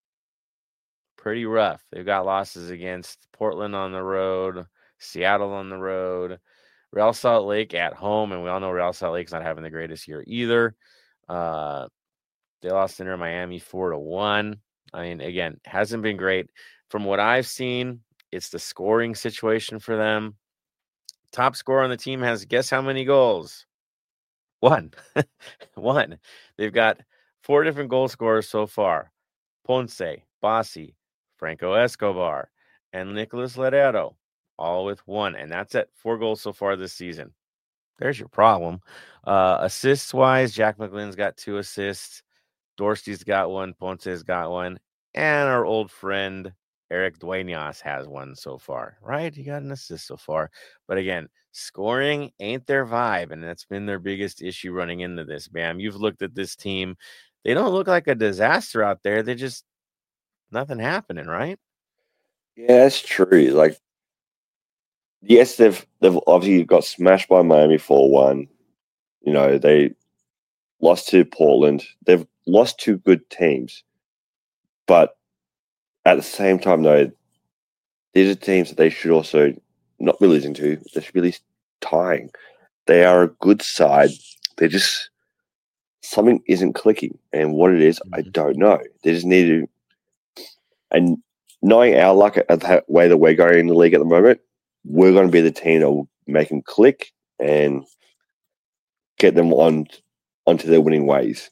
Pretty rough. They've got losses against Portland on the road, Seattle on the road, Real Salt Lake at home, and we all know Real Salt Lake's not having the greatest year either. Uh, they lost Inter Miami four to one. I mean, again, hasn't been great. From what I've seen, it's the scoring situation for them. Top scorer on the team has, guess how many goals? One. One. They've got four different goal scorers so far. Ponce, Bassi, Franco Escobar, and Nicolas Lerero, all with one. And that's it. Four goals so far this season. There's your problem. Uh, assists-wise, Jack McGlynn's got two assists. Dorsty's got one. Ponce's got one. And our old friend Eric Duenas has one so far, right? He got an assist so far. But again, scoring ain't their vibe, and that's been their biggest issue running into this. Bam, you've looked at this team. They don't look like a disaster out there. They just, nothing happening, right? Yeah, that's true. Like, yes, they've they've obviously got smashed by Miami four one. You know, they lost to Portland. They've lost to good teams. But at the same time, though, these are teams that they should also not be losing to. They should be at least tying. They are a good side. They just, something isn't clicking. And what it is, I don't know. They just need to, and knowing our luck at the way that we're going in the league at the moment, we're going to be the team that will make them click and get them on onto their winning ways.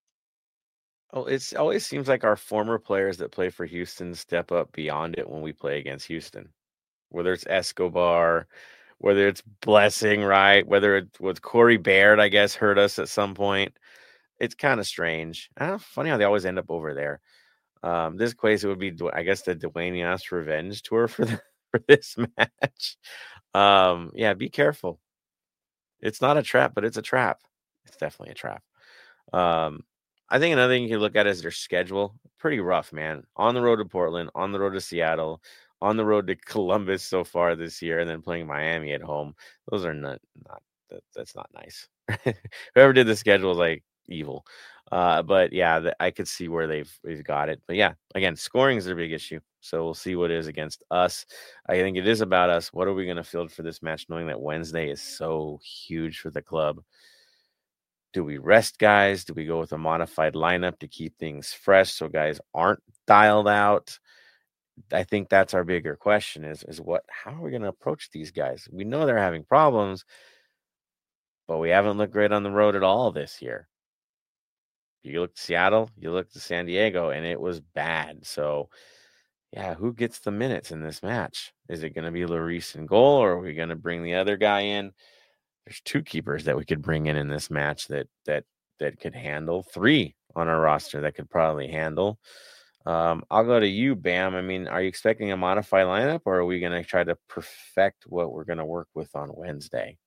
Oh, it always seems like our former players that play for Houston step up beyond it when we play against Houston. Whether it's Escobar, whether it's Blessing, right? Whether it was Corey Baird, I guess, hurt us at some point. it's kind of strange. Uh, funny how they always end up over there. Um, this case, it would be, I guess, the Dwayne Yas revenge tour for the, for this match. Um, yeah, be careful. It's not a trap, but it's a trap. It's definitely a trap. Um, I think another thing you can look at is their schedule. Pretty rough, man. On the road to Portland, on the road to Seattle, on the road to Columbus so far this year, and then playing Miami at home. Those are not, not that, that's not nice. Whoever did the schedule is like evil. Uh, but yeah, the, I could see where they've they've got it. But yeah, again, scoring is their big issue. So we'll see what it is against us. I think it is about us. What are we going to field for this match, knowing that Wednesday is so huge for the club? Do we rest guys? Do we go with a modified lineup to keep things fresh so guys aren't dialed out? I think that's our bigger question is, is what, how are we going to approach these guys? We know they're having problems, but we haven't looked great on the road at all this year. You look to Seattle, you look to San Diego, and it was bad. So, yeah, who gets the minutes in this match? Is it going to be Lloris in goal, or are we going to bring the other guy in? There's two keepers that we could bring in in this match that that that could handle. Three on our roster that could probably handle. Um, I'll go to you, Bam. I mean, are you expecting a modified lineup, or are we going to try to perfect what we're going to work with on Wednesday?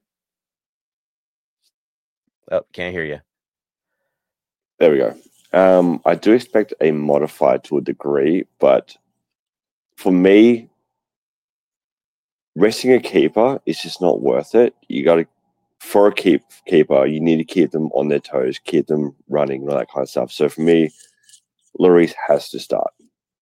Oh, can't hear you. There we go. Um, I do expect a modified to a degree, but for me, resting a keeper is just not worth it. You got to, for a keep keeper, you need to keep them on their toes, keep them running, and all that kind of stuff. So for me, Lloris has to start.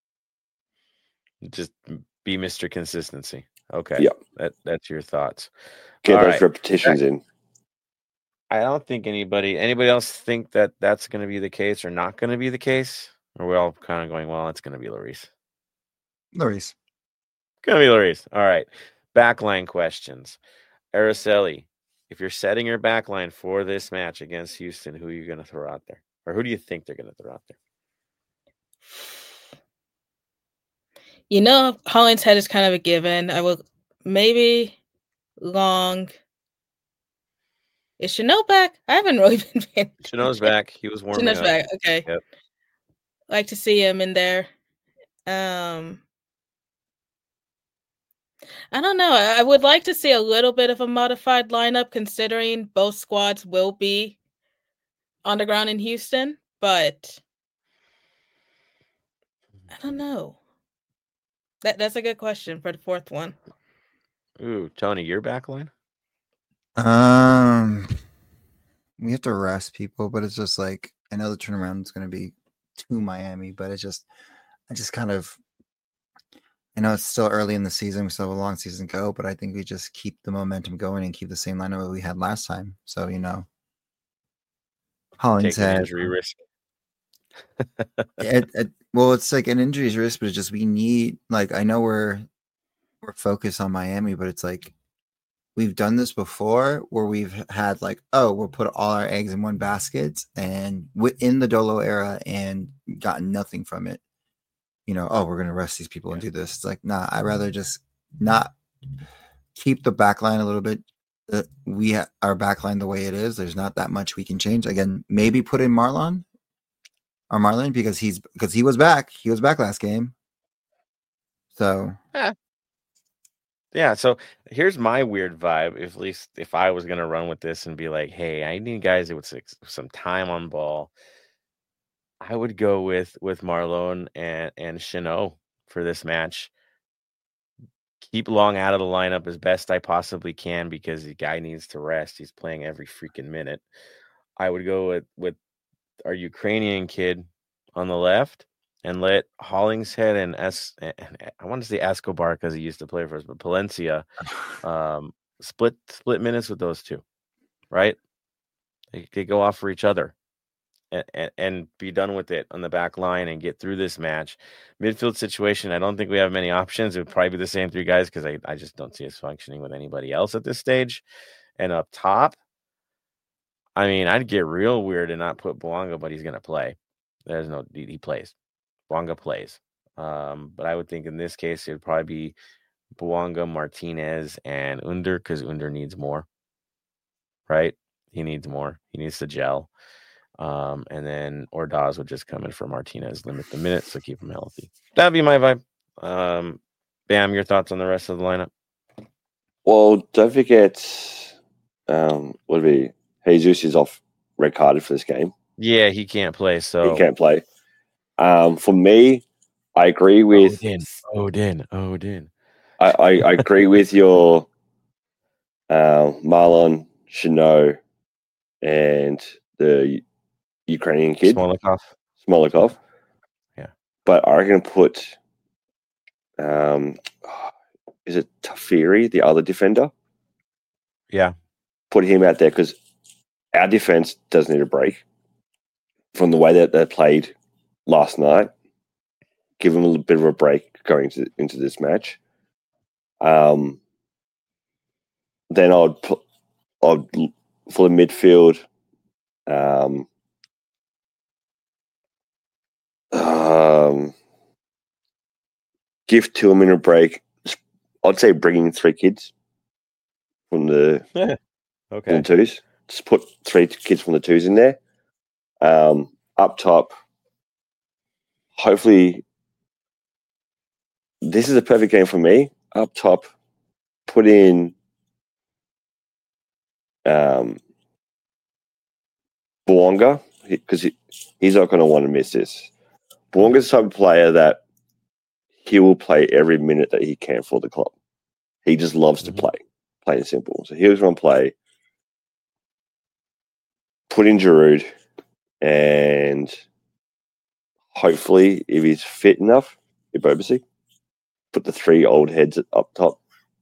Just be Mister Consistency. Okay. Yeah. That that's your thoughts. Get All those right. repetitions in. I don't think anybody anybody else think that that's going to be the case or not going to be the case. Or we're all kind of going, well, it's going to be Lloris. Lloris. Going to be Lloris. All right. Backline questions. Araceli, if you're setting your backline for this match against Houston, who are you going to throw out there? Or who do you think they're going to throw out there? You know, Hollingshead is kind of a given. I will maybe Long. Is Chanel back? I haven't really been paying Chanel's back. He was warming Chanel's up. back. Okay. Yep. Like to see him in there. Um, I don't know. I, I would like to see a little bit of a modified lineup, considering both squads will be on the ground in Houston. But I don't know. That that's a good question for the fourth one. Ooh, Tony, your backline? Um, we have to rest people, but it's just like I know the turnaround is going to be to Miami, but it's just I just kind of I know it's still early in the season. We still have a long season to go, but I think we just keep the momentum going and keep the same lineup that we had last time. So you know, Hollingshead injury risk. it, it, well, it's like an injury risk, but it's just we need like I know we're we're focused on Miami, but it's like we've done this before where we've had like, oh, we'll put all our eggs in one basket and within the Dolo era and gotten nothing from it. You know, oh, we're going to rest these people and do this. It's like, nah, I'd rather just not keep the back line a little bit. Uh, we ha- our back line the way it is. There's not that much we can change. Again, maybe put in Marlon or Marlon because he's because he was back. He was back last game. So yeah. Yeah, so here's my weird vibe. If at least if I was gonna run with this and be like, hey, I need guys with some time on ball, I would go with with Marlon and and Chanot for this match. Keep Long out of the lineup as best I possibly can because the guy needs to rest. He's playing every freaking minute. I would go with with our Ukrainian kid on the left. And let Hollingshead and S, I want to say Escobar because he used to play for us, but Palencia, um, split split minutes with those two, right? They, they go off for each other, and, and and be done with it on the back line and get through this match. Midfield situation, I don't think we have many options. It would probably be the same three guys because I, I just don't see us functioning with anybody else at this stage. And up top, I mean, I'd get real weird and not put Bouanga, but he's going to play. There's no he plays. Bouanga plays. Um, but I would think in this case, it would probably be Bouanga, Martinez, and Under because Under needs more, right? He needs more. He needs to gel. Um, and then Ordaz would just come in for Martinez, limit the minutes, so keep him healthy. That'd be my vibe. Um, Bam, your thoughts on the rest of the lineup? Well, don't forget, um, what would it be? Jesus is off red carded for this game. Yeah, he can't play, so He can't play. Um, for me, I agree with Odin, Odin, Odin. I, I, I agree with your uh, Marlon, Chanot, and the Ukrainian kid, Smolikov. Smolikov. Yeah. But I reckon put, um, is it Tafiri, the other defender? Yeah. Put him out there because our defense does need a break from the way that they played last night. Give them a little bit of a break going into, into this match. Um, then I'd put, I'd, for the midfield, um, um, give Tillman a break. I'd say bringing three kids from the, okay. from the twos. Just put three kids from the twos in there. Um, up top, hopefully, this is a perfect game for me. Up top, put in um, Bouanga, because he, he's not going to want to miss this. Bouanga's the type of player that he will play every minute that he can for the club. He just loves mm-hmm. to play, plain and simple. So he was going to play, put in Giroud, and hopefully, if he's fit enough, Ibobasi, put the three old heads up top.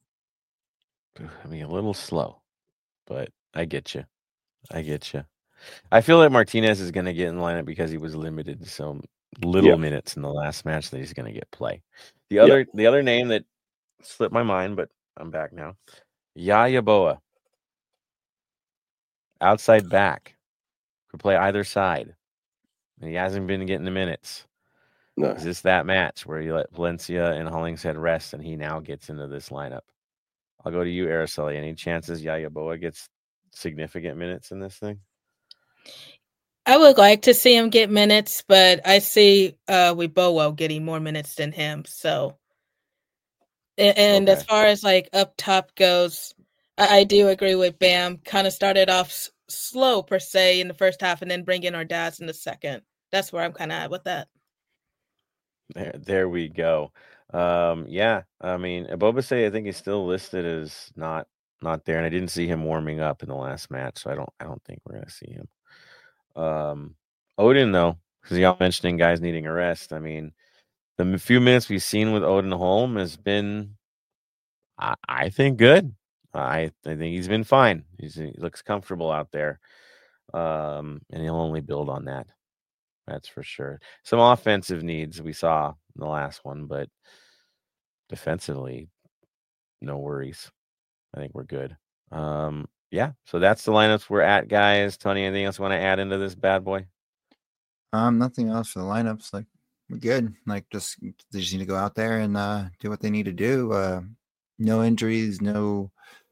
I mean, a little slow, but I get you. I get you. I feel like Martinez is going to get in lineup because he was limited to so little yeah. minutes in the last match that he's going to get play. The other, yeah. the other name that slipped my mind, but I'm back now. Yaya Boa, outside back, could play either side, and he hasn't been getting the minutes. No. Is this that match where you let Valencia and Hollingshead rest, and he now gets into this lineup? I'll go to you, Araceli. Any chances Yaya Boa gets significant minutes in this thing? I would like to see him get minutes, but I see uh, with Boa getting more minutes than him. So, and, and okay. as far as like up top goes, I, I do agree with Bam. Kind of started off s- slow per se in the first half, and then bring in Ordaz in the second. That's where I'm kind of at with that. There, there we go. Um, yeah, I mean, Ebobisse, I think he's still listed as not not there, and I didn't see him warming up in the last match, so I don't I don't think we're gonna see him. Um, Odin though, because y'all mentioning guys needing a rest. I mean, the few minutes we've seen with Odin Holm has been, I, I think, good. I I think he's been fine. He's, he looks comfortable out there, um, and he'll only build on that. That's for sure. Some offensive needs we saw in the last one, but defensively, no worries. I think we're good. Um, yeah, so that's the lineups we're at, guys. Tony, anything else you want to add into this bad boy? Um, nothing else for the lineups. Like, we're good. Like, just they just need to go out there and uh, do what they need to do. Uh, no injuries, no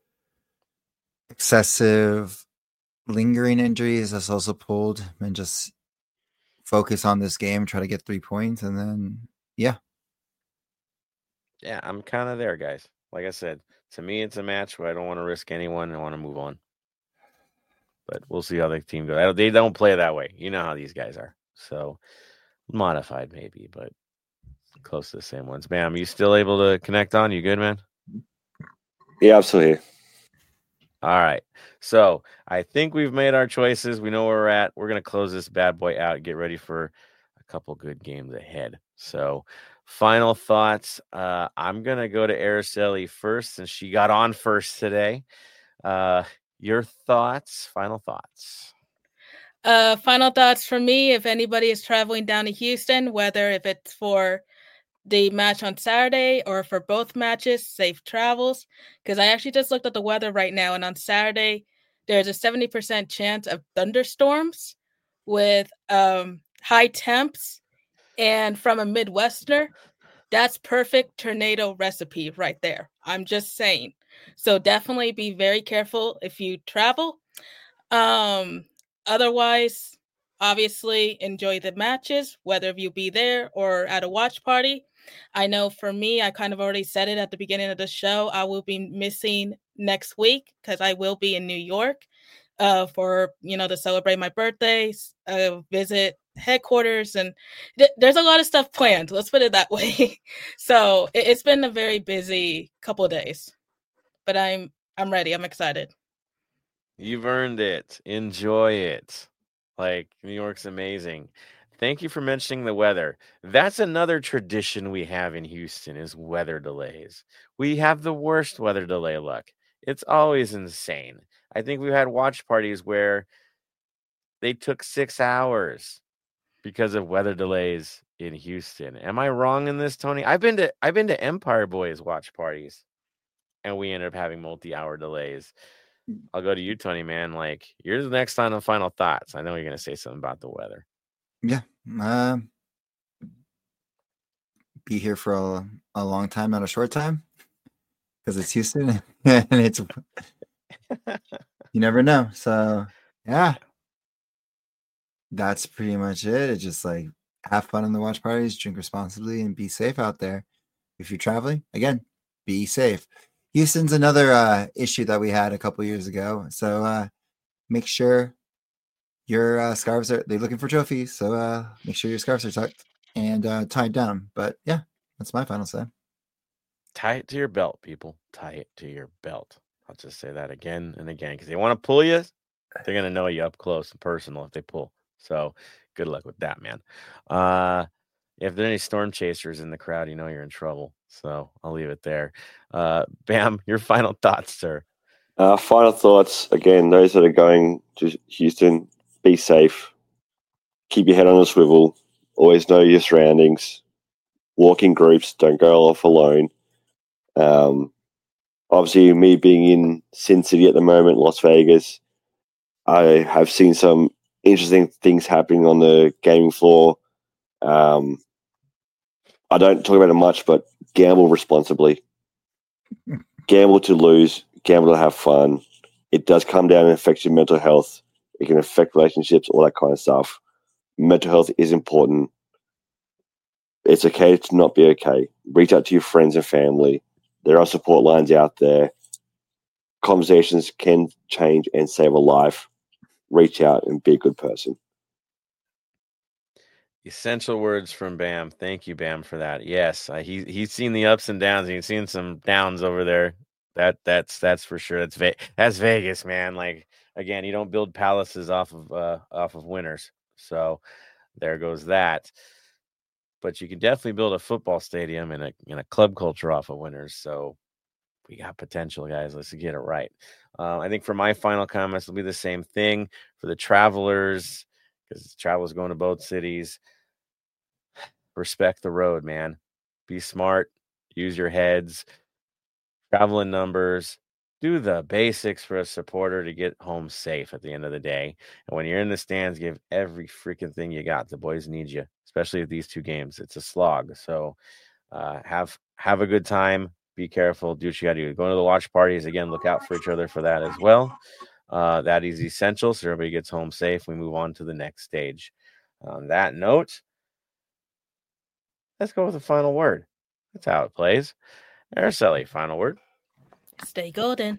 excessive lingering injuries. That's also pulled, and just focus on this game, try to get three points, and then yeah. Yeah, I'm kind of there, guys. Like I said, to me, it's a match where I don't want to risk anyone. I want to move on. But we'll see how the team goes. They don't play that way. You know how these guys are. So modified maybe, but close to the same ones. Bam, you still able to connect on? You good, man? Yeah, I'm still here. All right. So I think we've made our choices. We know where we're at. We're going to close this bad boy out, get ready for a couple good games ahead. So final thoughts. Uh, I'm going to go to Araceli first since she got on first today. Uh, your thoughts, final thoughts. Uh, final thoughts for me, if anybody is traveling down to Houston, whether if it's for the match on Saturday or for both matches, safe travels. Because I actually just looked at the weather right now, and on Saturday, there's a seventy percent chance of thunderstorms with um, high temps. And from a Midwesterner, that's perfect tornado recipe right there. I'm just saying. So definitely be very careful if you travel. Um, otherwise, obviously enjoy the matches, whether you be there or at a watch party. I know for me, I kind of already said it at the beginning of the show, I will be missing next week because I will be in New York uh, for, you know, to celebrate my birthday, uh, visit headquarters, and th- there's a lot of stuff planned. Let's put it that way. So it- it's been a very busy couple of days, but I'm I'm ready. I'm excited. You've earned it. Enjoy it. Like, New York's amazing. Thank you for mentioning the weather. That's another tradition we have in Houston is weather delays. We have the worst weather delay luck. It's always insane. I think we've had watch parties where they took six hours because of weather delays in Houston. Am I wrong in this, Tony? I've been to I've been to Empire Boys watch parties, and we ended up having multi-hour delays. I'll go to you, Tony, man. Like, you're the next on the final thoughts. I know you're going to say something about the weather. Yeah. Uh, be here for a, a long time, not a short time, because it's Houston and it's, you never know. So, yeah, that's pretty much it. It's just like have fun in the watch parties, drink responsibly, and be safe out there. If you're traveling, again, be safe. Houston's another uh, issue that we had a couple years ago. So uh, make sure your uh, scarves are, they're looking for trophies. So uh, make sure your scarves are tucked and uh, tied down. But yeah, that's my final say. Tie it to your belt, people. Tie it to your belt. I'll just say that again and again because they want to pull you. They're going to know you up close and personal if they pull. So good luck with that, man. Uh, if there are any storm chasers in the crowd, you know you're in trouble. So I'll leave it there. Uh, Bam, your final thoughts, sir. Uh, final thoughts. Again, those that are going to Houston, be safe. Keep your head on a swivel. Always know your surroundings. Walk in groups. Don't go off alone. Um, obviously, me being in Sin City at the moment, Las Vegas, I have seen some interesting things happening on the gaming floor. Um, I don't talk about it much, but gamble responsibly. Gamble to lose, gamble to have fun. It does come down and affect your mental health. It can affect relationships, all that kind of stuff. Mental health is important. It's okay to not be okay. Reach out to your friends and family. There are support lines out there. Conversations can change and save a life. Reach out and be a good person. Essential words from Bam. Thank you, Bam, for that. Yes, uh, he he's seen the ups and downs. He's seen some downs over there. That that's that's for sure. That's Ve- that's Vegas, man. Like again, you don't build palaces off of uh, off of winners. So there goes that. But you can definitely build a football stadium and a and a club culture off of winners. So we got potential, guys. Let's get it right. Uh, I think for my final comments, it'll be the same thing for the travelers because travelers going to both cities. Respect the road, man. Be smart. Use your heads. Travel in numbers. Do the basics for a supporter to get home safe at the end of the day. And when you're in the stands, give every freaking thing you got. The boys need you, especially with these two games. It's a slog. So uh, have have a good time. Be careful. Do what you got to do. Going to the watch parties, again, look out for each other for that as well. Uh, that is essential so everybody gets home safe. We move on to the next stage. On that note, let's go with the final word. That's how it plays. Araceli, final word. Stay golden.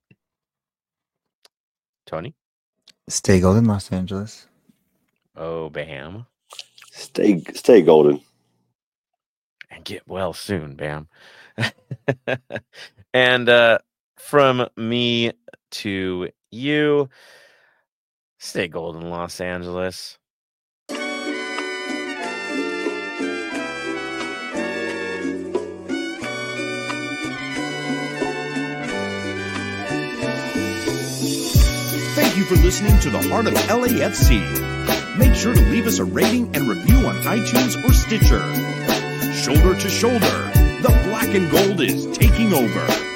Tony. Stay golden, Los Angeles. Oh, Bam. Stay, stay golden. And get well soon, Bam. And uh, from me to you, stay golden, Los Angeles. Thank you for listening to the Heart of L A F C. Make sure to leave us a rating and review on iTunes or Stitcher. Shoulder to shoulder, the black and gold is taking over.